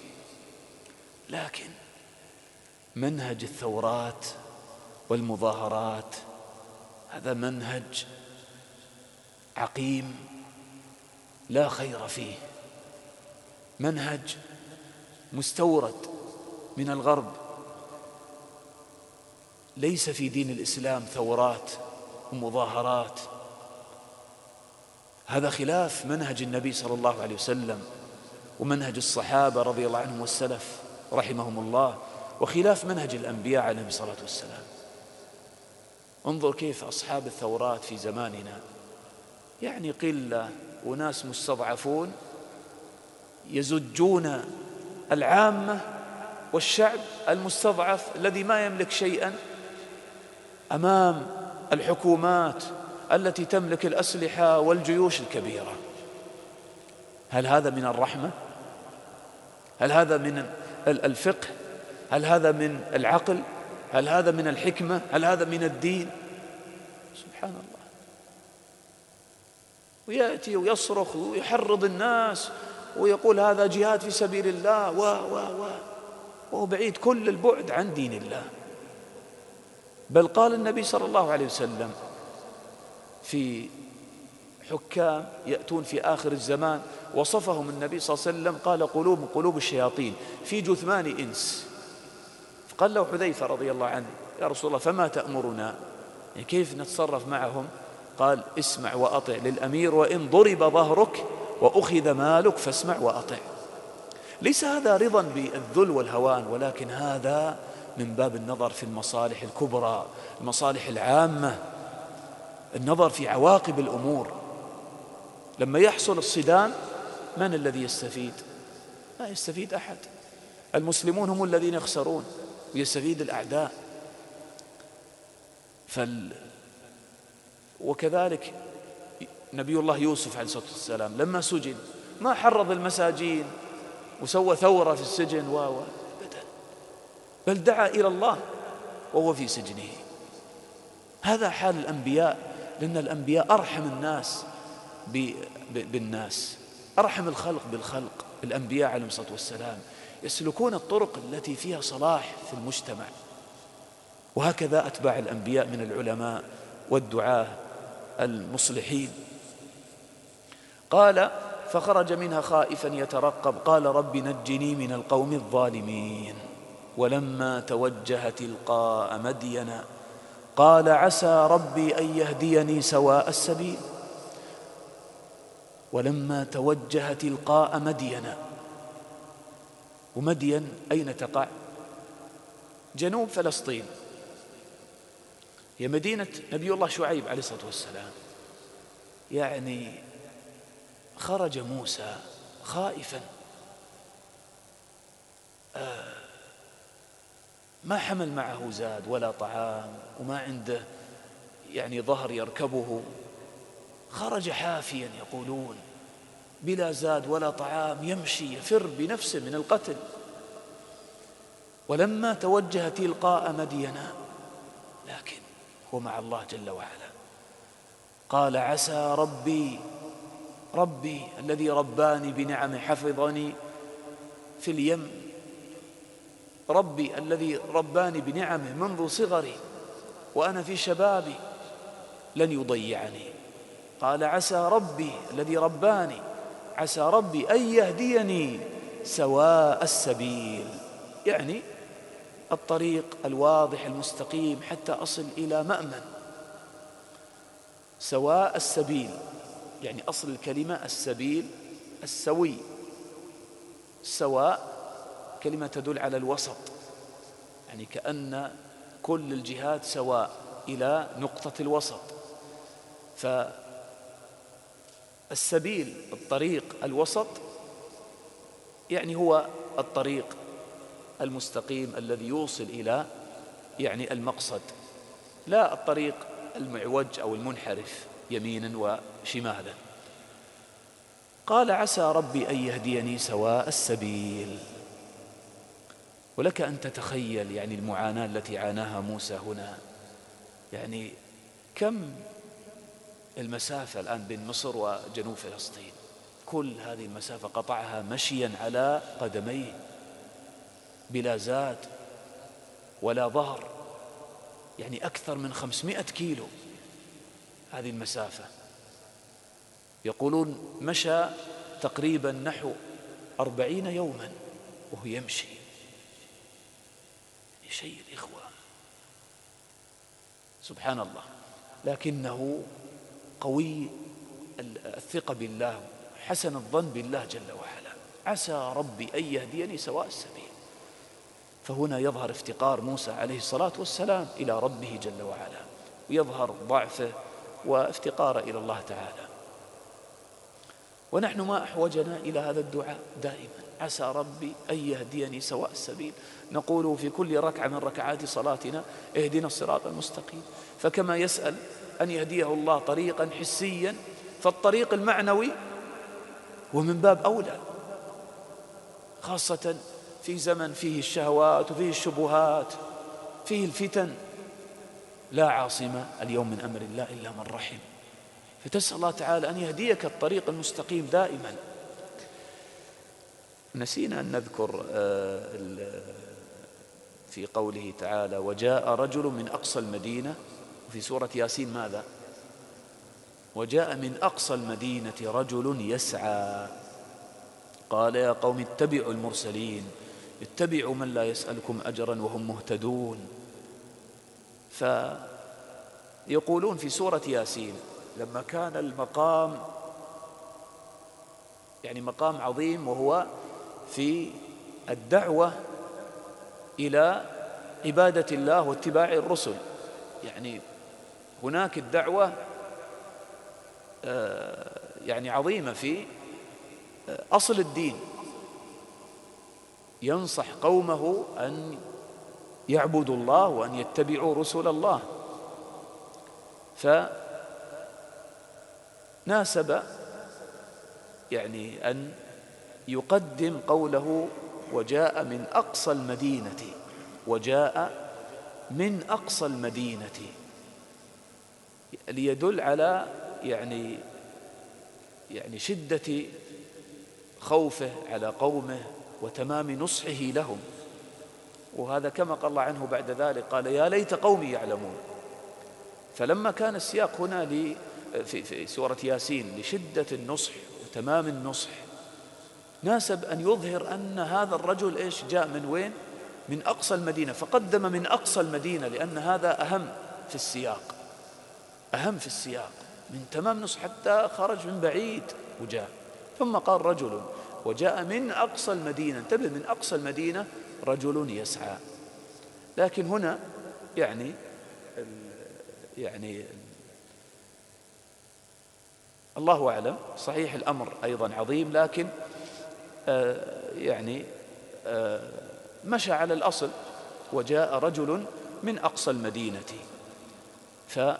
لكن منهج الثورات والمظاهرات هذا منهج عقيم لا خير فيه، منهج مستورد من الغرب. ليس في دين الإسلام ثورات ومظاهرات، هذا خلاف منهج النبي صلى الله عليه وسلم ومنهج الصحابة رضي الله عنهم والسلف رحمهم الله، وخلاف منهج الأنبياء عليهم الصلاة والسلام. انظر كيف أصحاب الثورات في زماننا، يعني قلة وناس مستضعفون يزجون العامة والشعب المستضعف الذي ما يملك شيئا أمام الحكومات التي تملك الأسلحة والجيوش الكبيرة. هل هذا من الرحمة؟ هل هذا من الفقه؟ هل هذا من العقل؟ هل هذا من الحكمة؟ هل هذا من الدين؟ سبحان الله. ويأتي ويصرخ ويحرض الناس ويقول هذا جهاد في سبيل الله وهو بعيد كل البعد عن دين الله. بل قال النبي صلى الله عليه وسلم في حكام يأتون في آخر الزمان، وصفهم النبي صلى الله عليه وسلم قال قلوب الشياطين في جثمان إنس. فقال له حذيفة رضي الله عنه يا رسول الله فما تأمرنا، يعني كيف نتصرف معهم؟ قال اسمع وأطع للأمير وإن ضرب ظهرك وأخذ مالك فاسمع وأطع. ليس هذا رضا بالذل والهوان، ولكن هذا من باب النظر في المصالح الكبرى، المصالح العامة، النظر في عواقب الأمور. لما يحصل الصدام من الذي يستفيد؟ لا يستفيد أحد، المسلمون هم الذين يخسرون ويستفيد الأعداء. وكذلك نبي الله يوسف عليه الصلاة والسلام لما سجن ما حرض المساجين وسوى ثورة في السجن بل دعا إلى الله وهو في سجنه. هذا حال الأنبياء، لأن الأنبياء أرحم الناس بالناس، أرحم الخلق بالخلق. الأنبياء عليهم الصلاة والسلام يسلكون الطرق التي فيها صلاح في المجتمع، وهكذا أتباع الأنبياء من العلماء والدعاة المصلحين. قال فخرج منها خائفا يترقب قال رب نجني من القوم الظالمين. ولما توجه تلقاء مدين قال عسى ربي أن يهديني سواء السبيل. ولما توجه تلقاء مدين، ومدين أين تقع؟ جنوب فلسطين، هي مدينة نبي الله شعيب عليه الصلاة والسلام. يعني خرج موسى خائفا، ما حمل معه زاد ولا طعام وما عنده يعني ظهر يركبه، خرج حافيا يقولون بلا زاد ولا طعام، يمشي يفر بنفسه من القتل. ولما توجه تلقاء مدين، لكن هو مع الله جل وعلا، قال عسى ربي الذي رباني بنعمه حفظني في اليم، ربي الذي رباني بنعمه منذ صغري وأنا في شبابي لن يضيعني. قال عسى ربي الذي رباني، عسى ربي أن يهديني سواء السبيل، يعني الطريق الواضح المستقيم حتى أصل إلى مأمن. سواء السبيل يعني أصل الكلمة السبيل السوي، سواء كلمة تدل على الوسط، يعني كأن كل الجهات سواء إلى نقطة الوسط. فالسبيل الطريق الوسط يعني هو الطريق المستقيم الذي يوصل إلى يعني المقصد، لا الطريق المعوج أو المنحرف يمينا وشمالا. قال عسى ربي أن يهديني سواء السبيل. ولك أن تتخيل يعني المعاناة التي عاناها موسى هنا، يعني كم المسافة الآن بين مصر وجنوب فلسطين، كل هذه المسافة قطعها مشيا على قدميه بلا زاد ولا ظهر، يعني أكثر من 500 كيلو هذه المسافة. يقولون مشى تقريبا نحو 40 يوما وهو يمشي. شيء الإخوة سبحان الله، لكنه قوي الثقة بالله، حسن الظن بالله جل وعلا، عسى ربي أن يهديني سواء السبيل. فهنا يظهر افتقار موسى عليه الصلاة والسلام إلى ربه جل وعلا، ويظهر ضعفه وافتقاره إلى الله تعالى. ونحن ما أحوجنا إلى هذا الدعاء دائما، عسى ربي أن يهديني سواء السبيل، نقول في كل ركعة من ركعات صلاتنا اهدنا الصراط المستقيم. فكما يسأل أن يهديه الله طريقا حسيا، فالطريق المعنوي ومن باب أولى، خاصة في زمن فيه الشهوات وفيه الشبهات، فيه الفتن. لا عاصم اليوم من أمر الله إلا من رحم، فتسأل الله تعالى أن يهديك الطريق المستقيم دائما. نسينا أن نذكر في قوله تعالى وجاء رجل من أقصى المدينة، وفي سورة ياسين ماذا؟ وجاء من أقصى المدينة رجل يسعى قال يا قوم اتبعوا المرسلين، اتبعوا من لا يسألكم أجرا وهم مهتدون. فيقولون في سورة ياسين لما كان المقام يعني مقام عظيم، وهو في الدعوة إلى عبادة الله واتباع الرسل، يعني هناك الدعوة يعني عظيمة في أصل الدين، ينصح قومه أن يعبدوا الله وأن يتبعوا رسل الله. فناسب يعني أن يقدم قوله وجاء من أقصى المدينة، وجاء من أقصى المدينة، ليدل على يعني شدة خوفه على قومه وتمام نصحه لهم. وهذا كما قال الله عنه بعد ذلك قال يا ليت قومي يعلمون. فلما كان السياق هنا في سورة ياسين لشدة النصح وتمام النصح، ناسب أن يظهر أن هذا الرجل إيش جاء من وين؟ من أقصى المدينة، فقدم من أقصى المدينة لأن هذا أهم في السياق، أهم في السياق من تمام نصح، حتى خرج من بعيد وجاء. ثم قال رجل وجاء من أقصى المدينة، انتبه، من أقصى المدينة رجل يسعى. لكن هنا يعني الله أعلم، صحيح الأمر أيضا عظيم، لكن مشى على الأصل وجاء رجل من أقصى المدينة. فهنا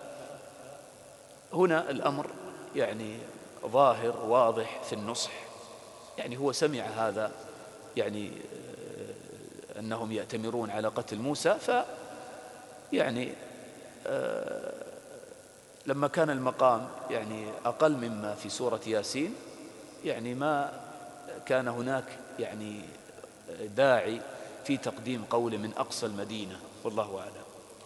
الأمر يعني ظاهر واضح في النصح، يعني هو سمع هذا يعني أنهم يأتمرون على قتل موسى، يعني لما كان المقام يعني أقل مما في سورة ياسين، يعني ما كان هناك يعني داعي في تقديم قول من أقصى المدينة، والله أعلم.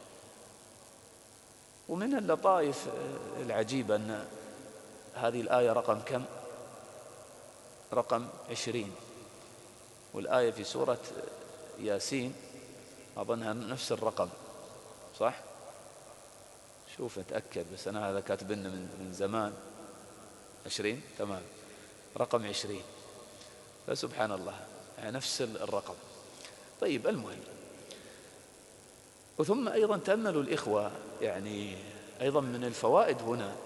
ومن اللطائف العجيبة أن هذه الآية رقم كم؟ رقم 20، والآية في سورة ياسين أظنها نفس الرقم، صح؟ شوف أتأكد، بس أنا هذا كاتبنا من زمان. 20 تمام، رقم 20، فسبحان الله يعني نفس الرقم. طيب المهم، وثم أيضا تأملوا الإخوة يعني أيضا من الفوائد هنا،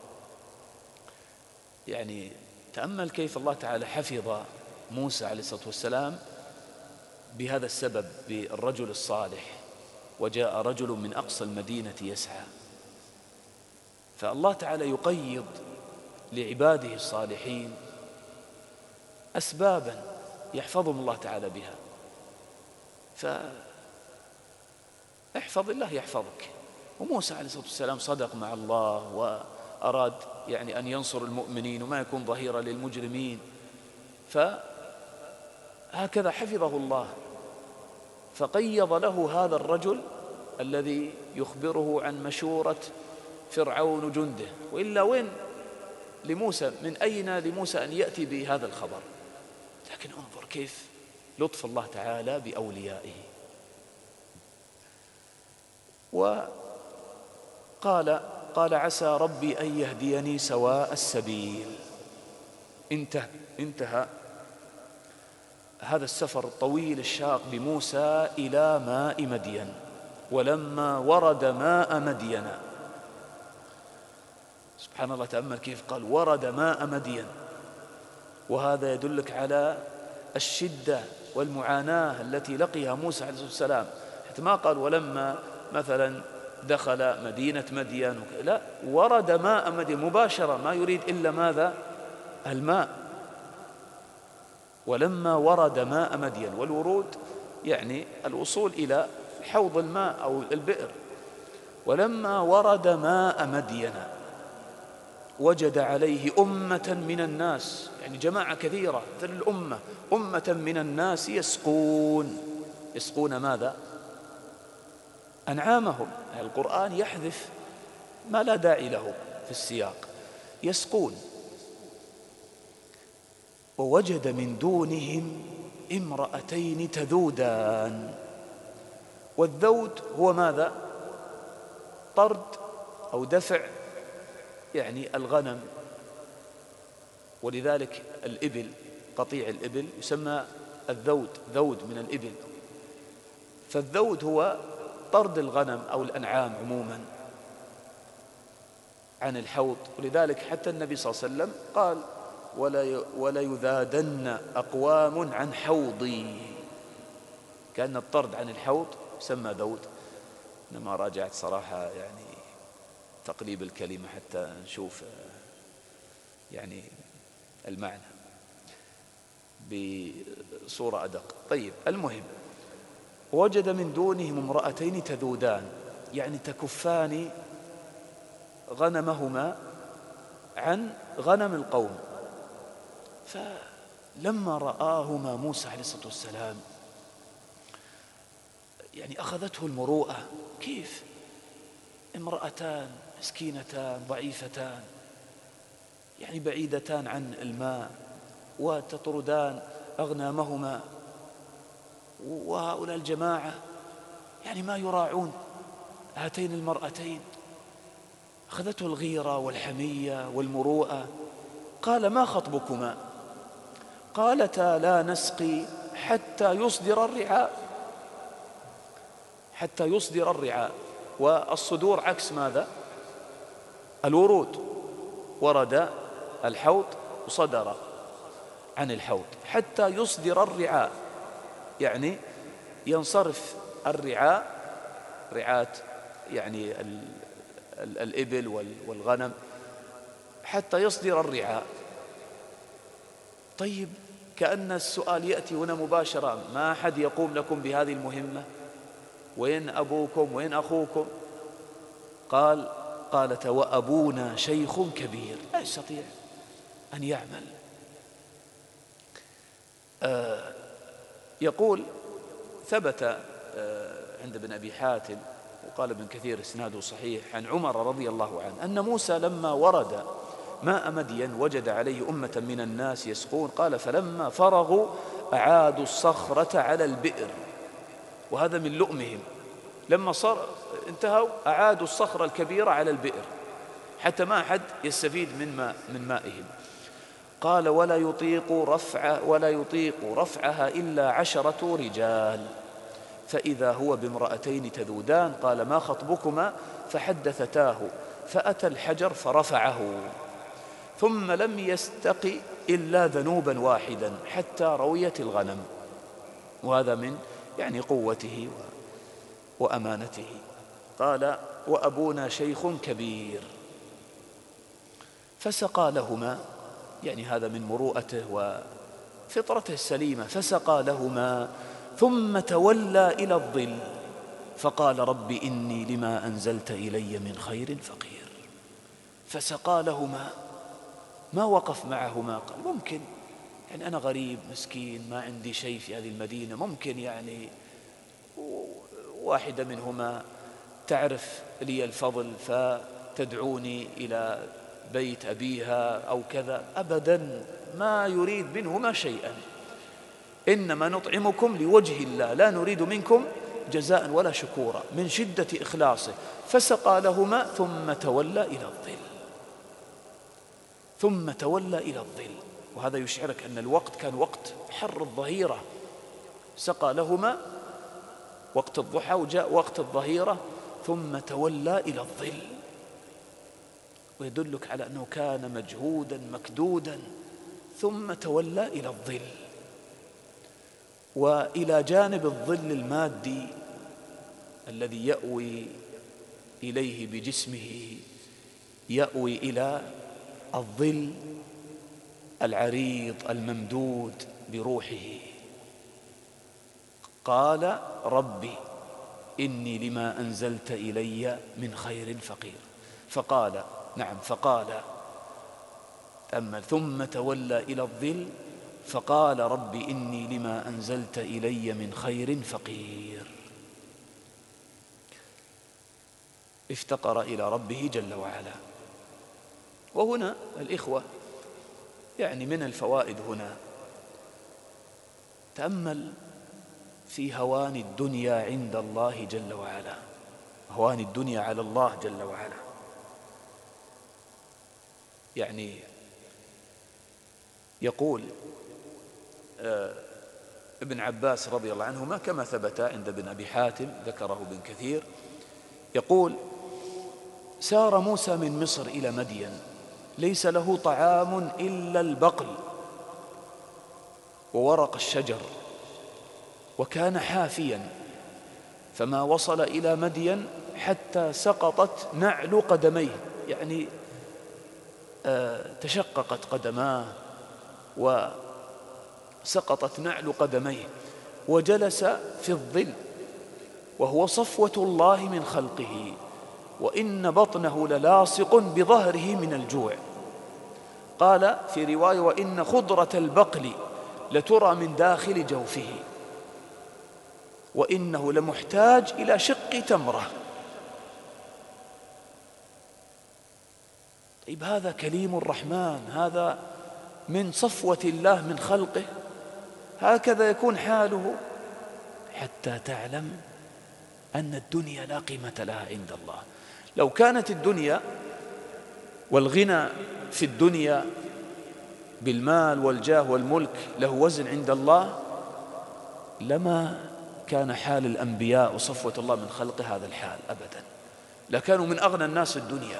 يعني تأمل كيف الله تعالى حفظ موسى عليه الصلاة والسلام بهذا السبب، بالرجل الصالح وجاء رجل من أقصى المدينة يسعى. فالله تعالى يقيض لعباده الصالحين أسبابا يحفظهم الله تعالى بها، فاحفظ الله يحفظك. وموسى عليه الصلاة والسلام صدق مع الله أراد يعني أن ينصر المؤمنين وما يكون ظهيرا للمجرمين، فهكذا حفظه الله، فقيض له هذا الرجل الذي يخبره عن مشورة فرعون جنده. وإلا وين لموسى، من أين لموسى أن يأتي بهذا الخبر؟ لكن انظر كيف لطف الله تعالى بأوليائه. قال عسى ربي أن يهديني سواء السبيل. انتهى هذا السفر الطويل الشاق بموسى إلى ماء مدين. ولما ورد ماء مدين، سبحان الله، تأمل كيف قال ورد ماء مدين، وهذا يدلك على الشدة والمعاناة التي لقيها موسى عليه الصلاة والسلام. حتى ما قال ولما مثلا دخل مدينة مدين، لا، ورد ماء مدين مباشرة، ما يريد إلا ماذا؟ الماء. ولما ورد ماء مدين، والورود يعني الوصول إلى حوض الماء أو البئر. ولما ورد ماء مدين وجد عليه أمة من الناس، يعني جماعة كثيرة، الأمة أمة من الناس يسقون ماذا؟ أنعامهم. القرآن يحذف ما لا داعي له في السياق. يسقون. ووجد من دونهم امرأتين تذودان. والذود هو ماذا؟ طرد أو دفع يعني الغنم، ولذلك الإبل، قطيع الإبل يسمى الذود، ذود من الإبل. فالذود هو طرد الغنم أو الأنعام عموما عن الحوض. ولذلك حتى النبي صلى الله عليه وسلم قال ولا يذادن أقوام عن حوضي، كأن الطرد عن الحوض يسمى ذود. إنما راجعت صراحة يعني تقليب الكلمة حتى نشوف يعني المعنى بصورة أدق. طيب، المهم وجد من دونهم امرأتين تذودان، يعني تكفان غنمهما عن غنم القوم. فلما رآهما موسى عليه الصلاة والسلام يعني أخذته المروءة. كيف امرأتان مسكينتان ضعيفتان يعني بعيدتان عن الماء وتطردان أغنامهما، وهؤلاء الجماعة يعني ما يراعون هاتين المرأتين. أخذته الغيرة والحمية والمروءة. قال ما خطبكما؟ قالتا لا نسقي حتى يصدر الرعاء. حتى يصدر الرعاء، والصدور عكس ماذا؟ الورود. ورد الحوض وصدر عن الحوض. حتى يصدر الرعاء يعني ينصرف الرعاء، رعاة يعني الإبل والغنم، حتى يصدر الرعاء. طيب، كأن السؤال يأتي هنا مباشرة، ما أحد يقوم لكم بهذه المهمة؟ وين أبوكم؟ وين أخوكم؟ قالت وأبونا شيخ كبير لا يستطيع أن يعمل. يقول ثبت عند ابن أبي حاتم وقال ابن كثير اسناده صحيح عن عمر رضي الله عنه أن موسى لما ورد ماء مدين وجد عليه أمة من الناس يسقون. قال فلما فرغوا أعادوا الصخرة على البئر، وهذا من لؤمهم. لما انتهوا أعادوا الصخرة الكبيرة على البئر حتى ما أحد يستفيد من مائهم. قال ولا يطيق رفعها إلا 10 رجال، فإذا هو بامرأتين تذودان. قال ما خطبكما؟ فحدثتاه، فأتى الحجر فرفعه، ثم لم يستق إلا ذنوبا واحدا حتى رويت الغنم. وهذا من يعني قوته وأمانته. قال وأبونا شيخ كبير، فسقى لهما، يعني هذا من مروءته وفطرته السليمة. فسقى لهما ثم تولى إلى الظل فقال رب إني لما أنزلت إلي من خير فقير. فسقى لهما. ما وقف معهما قال ممكن يعني أنا غريب مسكين ما عندي شيء في هذه المدينة، ممكن يعني واحدة منهما تعرف لي الفضل فتدعوني إلى بيت أبيها أو كذا. أبدا ما يريد منهما شيئا، إنما نطعمكم لوجه الله لا نريد منكم جزاء ولا شكورا، من شدة إخلاصه. فسقى لهما ثم تولى إلى الظل. ثم تولى إلى الظل، وهذا يشعرك أن الوقت كان وقت حر الظهيرة. سقى لهما وقت الضحى وجاء وقت الظهيرة، ثم تولى إلى الظل، ويدلك على أنه كان مجهودا مكدودا. ثم تولى إلى الظل، وإلى جانب الظل المادي الذي يأوي إليه بجسمه يأوي إلى الظل العريض الممدود بروحه. قال ربي إني لما أنزلت إلي من خير فقير. فقال تأمل، ثم تولى إلى الظل فقال ربي إني لما أنزلت إلي من خير فقير. افتقر إلى ربه جل وعلا. وهنا الإخوة يعني من الفوائد هنا تأمل في هوان الدنيا عند الله جل وعلا، هوان الدنيا على الله جل وعلا. يعني يقول ابن عباس رضي الله عنهما كما ثبت عند ابن أبي حاتم ذكره ابن كثير، يقول سار موسى من مصر إلى مدين ليس له طعام إلا البقل وورق الشجر، وكان حافيا، فما وصل إلى مدين حتى سقطت نعل قدميه، يعني تشققت قدماه وسقطت نعل قدميه، وجلس في الظل وهو صفوة الله من خلقه، وإن بطنه للاصق بظهره من الجوع. قال في رواية وإن خضرة البقل لترى من داخل جوفه، وإنه لمحتاج إلى شق تمرة. طيب هذا كليم الرحمن، هذا من صفوة الله من خلقه، هكذا يكون حاله، حتى تعلم أن الدنيا لا قيمة لها عند الله. لو كانت الدنيا والغنى في الدنيا بالمال والجاه والملك له وزن عند الله لما كان حال الأنبياء وصفوة الله من خلقه هذا الحال أبدا، لكانوا من أغنى الناس في الدنيا.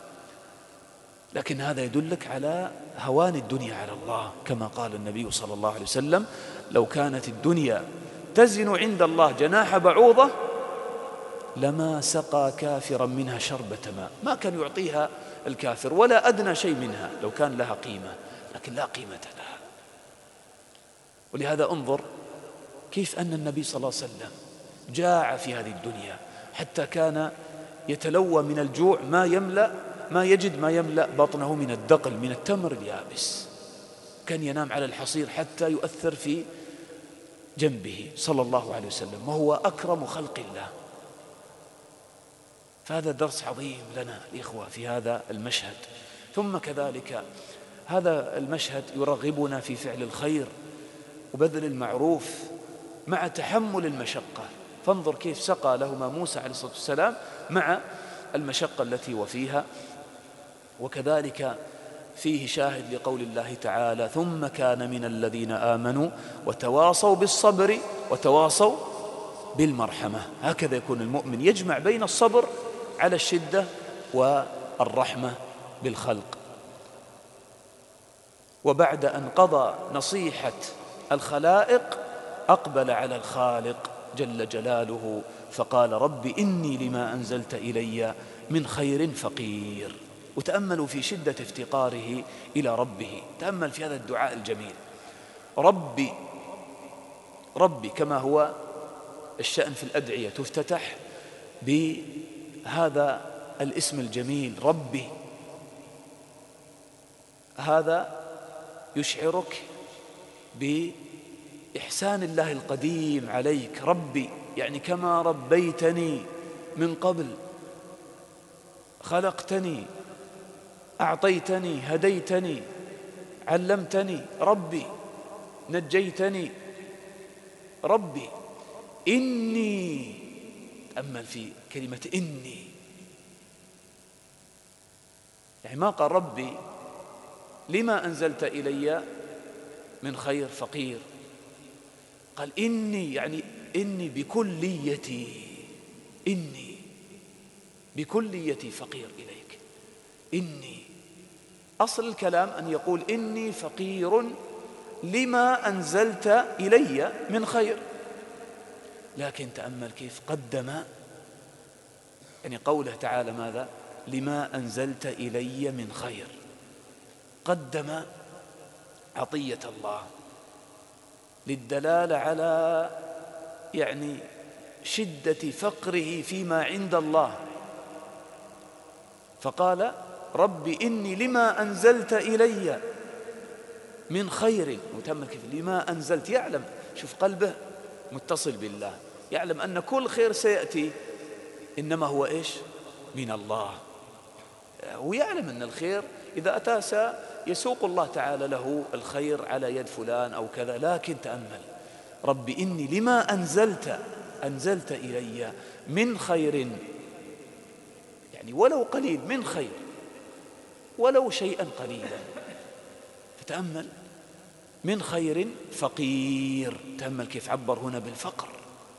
لكن هذا يدلك على هوان الدنيا على الله، كما قال النبي صلى الله عليه وسلم لو كانت الدنيا تزن عند الله جناح بعوضة لما سقى كافرا منها شربة ماء. ما كان يعطيها الكافر ولا أدنى شيء منها لو كان لها قيمة، لكن لا قيمة لها. ولهذا انظر كيف أن النبي صلى الله عليه وسلم جاع في هذه الدنيا حتى كان يتلوى من الجوع ما يجد ما يملأ بطنه من الدقل، من التمر اليابس. كان ينام على الحصير حتى يؤثر في جنبه صلى الله عليه وسلم، وهو أكرم خلق الله. فهذا درس عظيم لنا الإخوة في هذا المشهد. ثم كذلك هذا المشهد يرغبنا في فعل الخير وبذل المعروف مع تحمل المشقة. فانظر كيف سقى لهما موسى عليه الصلاة والسلام مع المشقة التي وفيها. وكذلك فيه شاهد لقول الله تعالى ثم كان من الذين آمنوا وتواصوا بالصبر وتواصوا بالمرحمة. هكذا يكون المؤمن، يجمع بين الصبر على الشدة والرحمة بالخلق. وبعد أن قضى نصيحة الخلائق أقبل على الخالق جل جلاله فقال رب إني لما أنزلت إلي من خير فقير. وتأملوا في شدة افتقاره إلى ربه، تأمل في هذا الدعاء الجميل، ربي ربي، كما هو الشأن في الأدعية تفتتح بهذا الاسم الجميل ربي، هذا يشعرك بإحسان الله القديم عليك. ربي يعني كما ربيتني من قبل، خلقتني، أعطيتني، هديتني، علمتني، ربي نجيتني، ربي إني. تأمل في كلمة إني، يعني ما قال ربي لما أنزلت إلي من خير فقير، قال إني، يعني إني بكليتي، إني بكليتي فقير إليك. إني أصل الكلام أن يقول إني فقير لما أنزلت إلي من خير، لكن تأمل كيف قدم يعني قوله تعالى ماذا؟ لما أنزلت إلي من خير. قدم عطية الله للدلالة على يعني شدة فقره فيما عند الله، فقال رب إني لما أنزلت إلي من خير. وتأمل كيف لما أنزلت، يعلم، شوف قلبه متصل بالله، يعلم أن كل خير سيأتي إنما هو إيش؟ من الله. ويعلم أن الخير إذا أتى يسوق الله تعالى له الخير على يد فلان أو كذا، لكن تأمل رب إني لما أنزلت إلي من خير، يعني ولو قليل من خير، ولو شيئا قليلا. فتأمل من خير فقير. تأمل كيف عبر هنا بالفقر.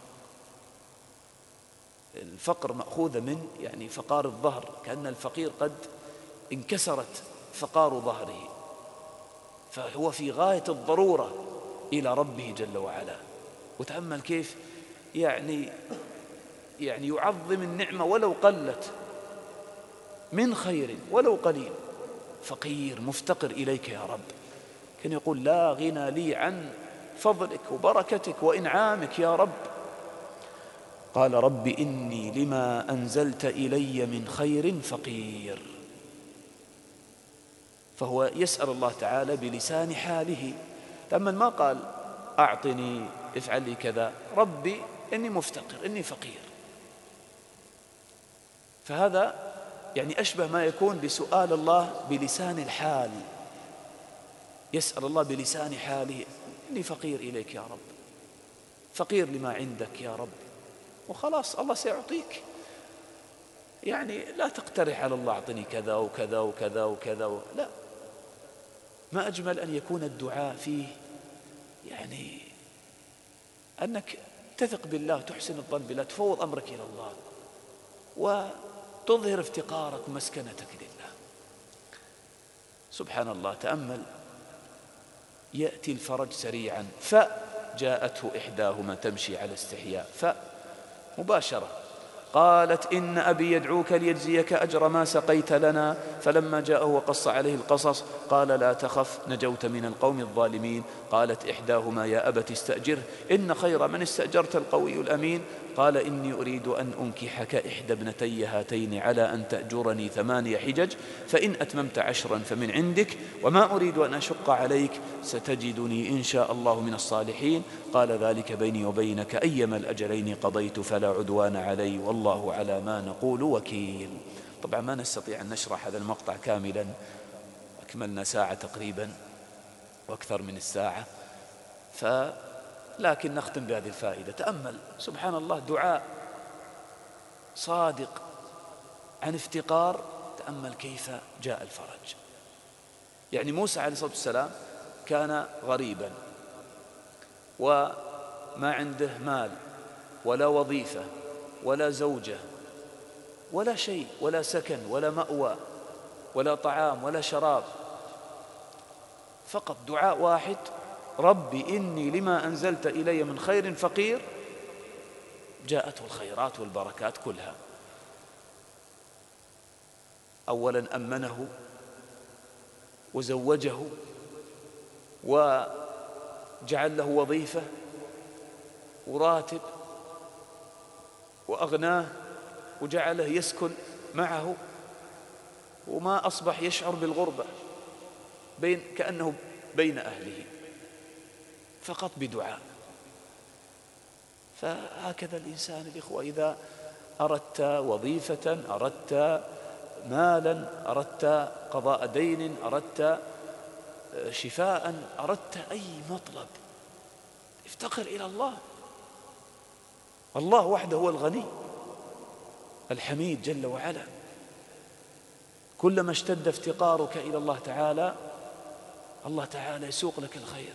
الفقر مأخوذ من يعني فقار الظهر، كأن الفقير قد انكسرت فقار ظهره، فهو في غاية الضرورة إلى ربه جل وعلا. وتأمل كيف يعني يعظم النعمة ولو قلت، من خير ولو قليل، فقير مفتقر إليك يا رب. كان يقول لا غنى لي عن فضلك وبركتك وإنعامك يا رب. قال رب إني لما أنزلت إلي من خير فقير. فهو يسأل الله تعالى بلسان حاله. تأمل ما قال أعطني، افعل لي كذا، ربي إني مفتقر، إني فقير. فهذا يعني أشبه ما يكون بسؤال الله بلسان الحال. يسأل الله بلسان حاله إني فقير إليك يا رب، فقير لما عندك يا رب، وخلاص الله سيعطيك. يعني لا تقترح على الله أعطني كذا وكذا وكذا وكذا لا. ما أجمل أن يكون الدعاء فيه يعني أنك تثق بالله، تحسن الظن بالله، تفوض أمرك إلى الله وتظهر افتقارك ومسكنتك لله. سبحان الله. تأمل يأتي الفرج سريعا، فجاءته إحداهما تمشي على استحياء، فمباشرة قالت إن أبي يدعوك ليجزيك أجر ما سقيت لنا. فلما جاءه وقص عليه القصص قال لا تخف نجوت من القوم الظالمين. قالت إحداهما يا أبت استأجره إن خير من استأجرت القوي الأمين. قال إني أريد أن أنكحك إحدى ابنتي هاتين على أن تأجرني 8 حجج، فإن أتممت 10 فمن عندك، وما أريد أن أشق عليك، ستجدني إن شاء الله من الصالحين. قال ذلك بيني وبينك أيما الأجلين قضيت فلا عدوان علي والله على ما نقول وكيل. طبعا ما نستطيع أن نشرح هذا المقطع كاملا، أكملنا ساعة تقريبا وأكثر من الساعة، لكن نختم بهذه الفائدة. تأمل سبحان الله، دعاء صادق عن افتقار. تأمل كيف جاء الفرج. يعني موسى عليه الصلاة والسلام كان غريبا وما عنده مال ولا وظيفة ولا زوجة ولا شيء، ولا سكن ولا مأوى ولا طعام ولا شراب، فقط دعاء واحد: ربي إني لما أنزلت إلي من خير فقير. جاءته الخيرات والبركات كلها. أولا أمنه وزوجه وجعل له وظيفة وراتب وأغناه وجعله يسكن معه، وما أصبح يشعر بالغربة. كأنه بين أهله فقط بدعاء. فهكذا الإنسان الإخوة، إذا أردت وظيفة، أردت مالا، أردت قضاء دين، أردت شفاء، أردت أي مطلب، افتقر إلى الله. الله وحده هو الغني الحميد جل وعلا. كلما اشتد افتقارك إلى الله تعالى، الله تعالى يسوق لك الخير.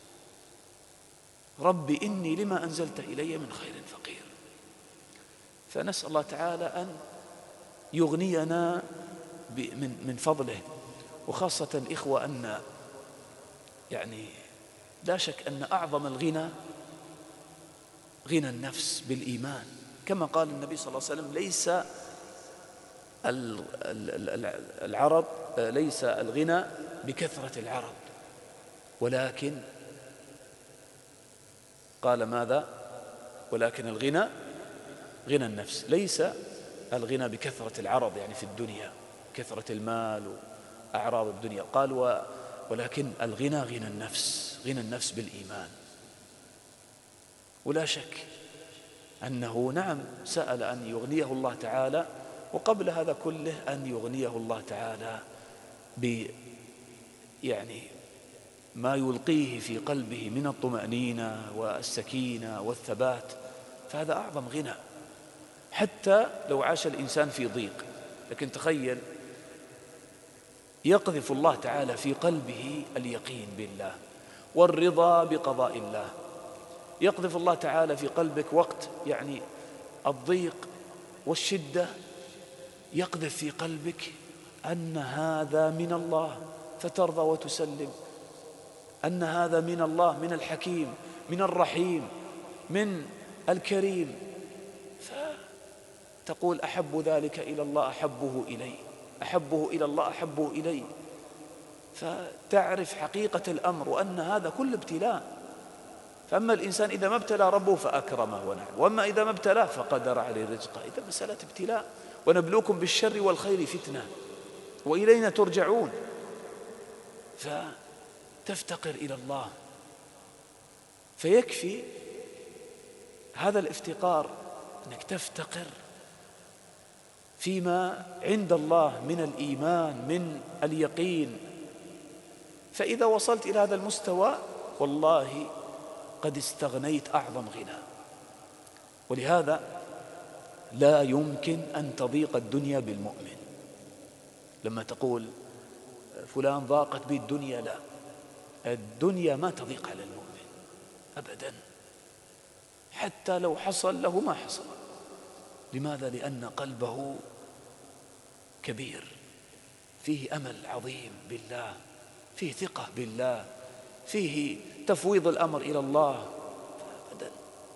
ربي إني لما أنزلت إلي من خير فقير. فنسأل الله تعالى أن يغنينا من فضله. وخاصة الإخوة أن يعني لا شك أن أعظم الغنى غنى النفس بالإيمان، كما قال النبي صلى الله عليه وسلم: ليس العرب، ليس الغنى بكثرة العرب، ولكن قال ماذا؟ ولكن الغنى غنى النفس. ليس الغنى بكثرة العرض يعني في الدنيا، كثرة المال وأعراض الدنيا، قال ولكن الغنى غنى النفس، غنى النفس بالإيمان. ولا شك أنه نعم سأل أن يغنيه الله تعالى، وقبل هذا كله أن يغنيه الله تعالى يعني ما يلقيه في قلبه من الطمأنينة والسكينة والثبات، فهذا أعظم غنى. حتى لو عاش الإنسان في ضيق، لكن تخيل يقذف الله تعالى في قلبه اليقين بالله والرضا بقضاء الله. يقذف الله تعالى في قلبك وقت يعني الضيق والشدة، يقذف في قلبك أن هذا من الله فترضى وتسلم، أن هذا من الله، من الحكيم، من الرحيم، من الكريم، فتقول: أحب ذلك إلى الله أحبه إلي، أحبه إلى الله أحبه إلي. فتعرف حقيقة الأمر وأن هذا كل ابتلاء. فأما الإنسان إذا ما ابتلى ربه فأكرمه ونعم، وأما إذا ما ابتلاه فقدر عليه رزقه. إذا مسألة ابتلاء. ونبلوكم بالشر والخير فتنة وإلينا ترجعون. فتفتقر إلى الله، فيكفي هذا الافتقار أنك تفتقر فيما عند الله من الإيمان، من اليقين. فإذا وصلت إلى هذا المستوى والله قد استغنيت أعظم غنى. ولهذا لا يمكن أن تضيق الدنيا بالمؤمن. لما تقول فلان ضاقت به الدنيا، لا، الدنيا ما تضيق على المؤمن أبدا، حتى لو حصل له ما حصل. لماذا؟ لأن قلبه كبير، فيه أمل عظيم بالله، فيه ثقة بالله، فيه تفويض الأمر إلى الله. أبدا.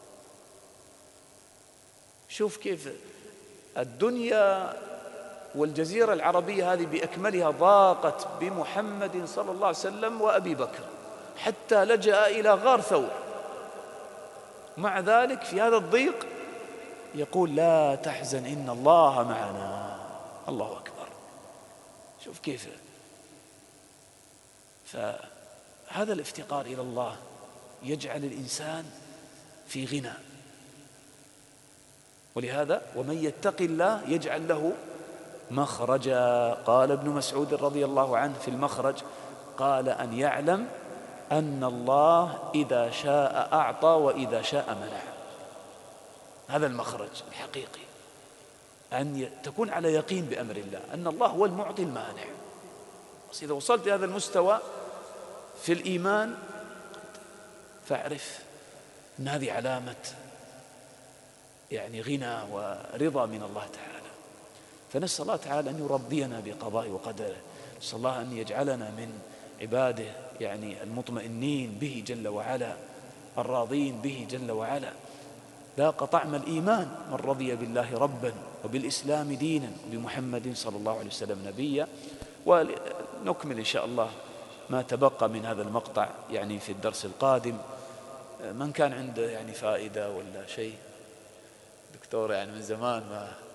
شوف كيف الدنيا والجزيرة العربية هذه بأكملها ضاقت بمحمد صلى الله عليه وسلم وأبي بكر، حتى لجأ إلى غار ثور. مع ذلك في هذا الضيق يقول: لا تحزن إن الله معنا. الله أكبر. شوف كيف. فهذا الافتقار إلى الله يجعل الإنسان في غنى. ولهذا ومن يتق الله يجعل له مخرجا. قال ابن مسعود رضي الله عنه في المخرج، قال: أن يعلم أن الله إذا شاء أعطى وإذا شاء منع. هذا المخرج الحقيقي، أن تكون على يقين بأمر الله، أن الله هو المعطي المانع. بس إذا وصلت إلى هذا المستوى في الإيمان فاعرف أن هذه علامة يعني غنى ورضا من الله تعالى. فنسأل الله تعالى أن يرضينا بقضاء وقدره. نسأل الله أن يجعلنا من عباده يعني المطمئنين به جل وعلا، الراضين به جل وعلا. ذاق طعم الإيمان من رضي بالله ربا وبالإسلام دينا وبمحمد صلى الله عليه وسلم نبيا. ونكمل إن شاء الله ما تبقى من هذا المقطع يعني في الدرس القادم. من كان عنده يعني فائدة ولا شيء، دكتور يعني من زمان ما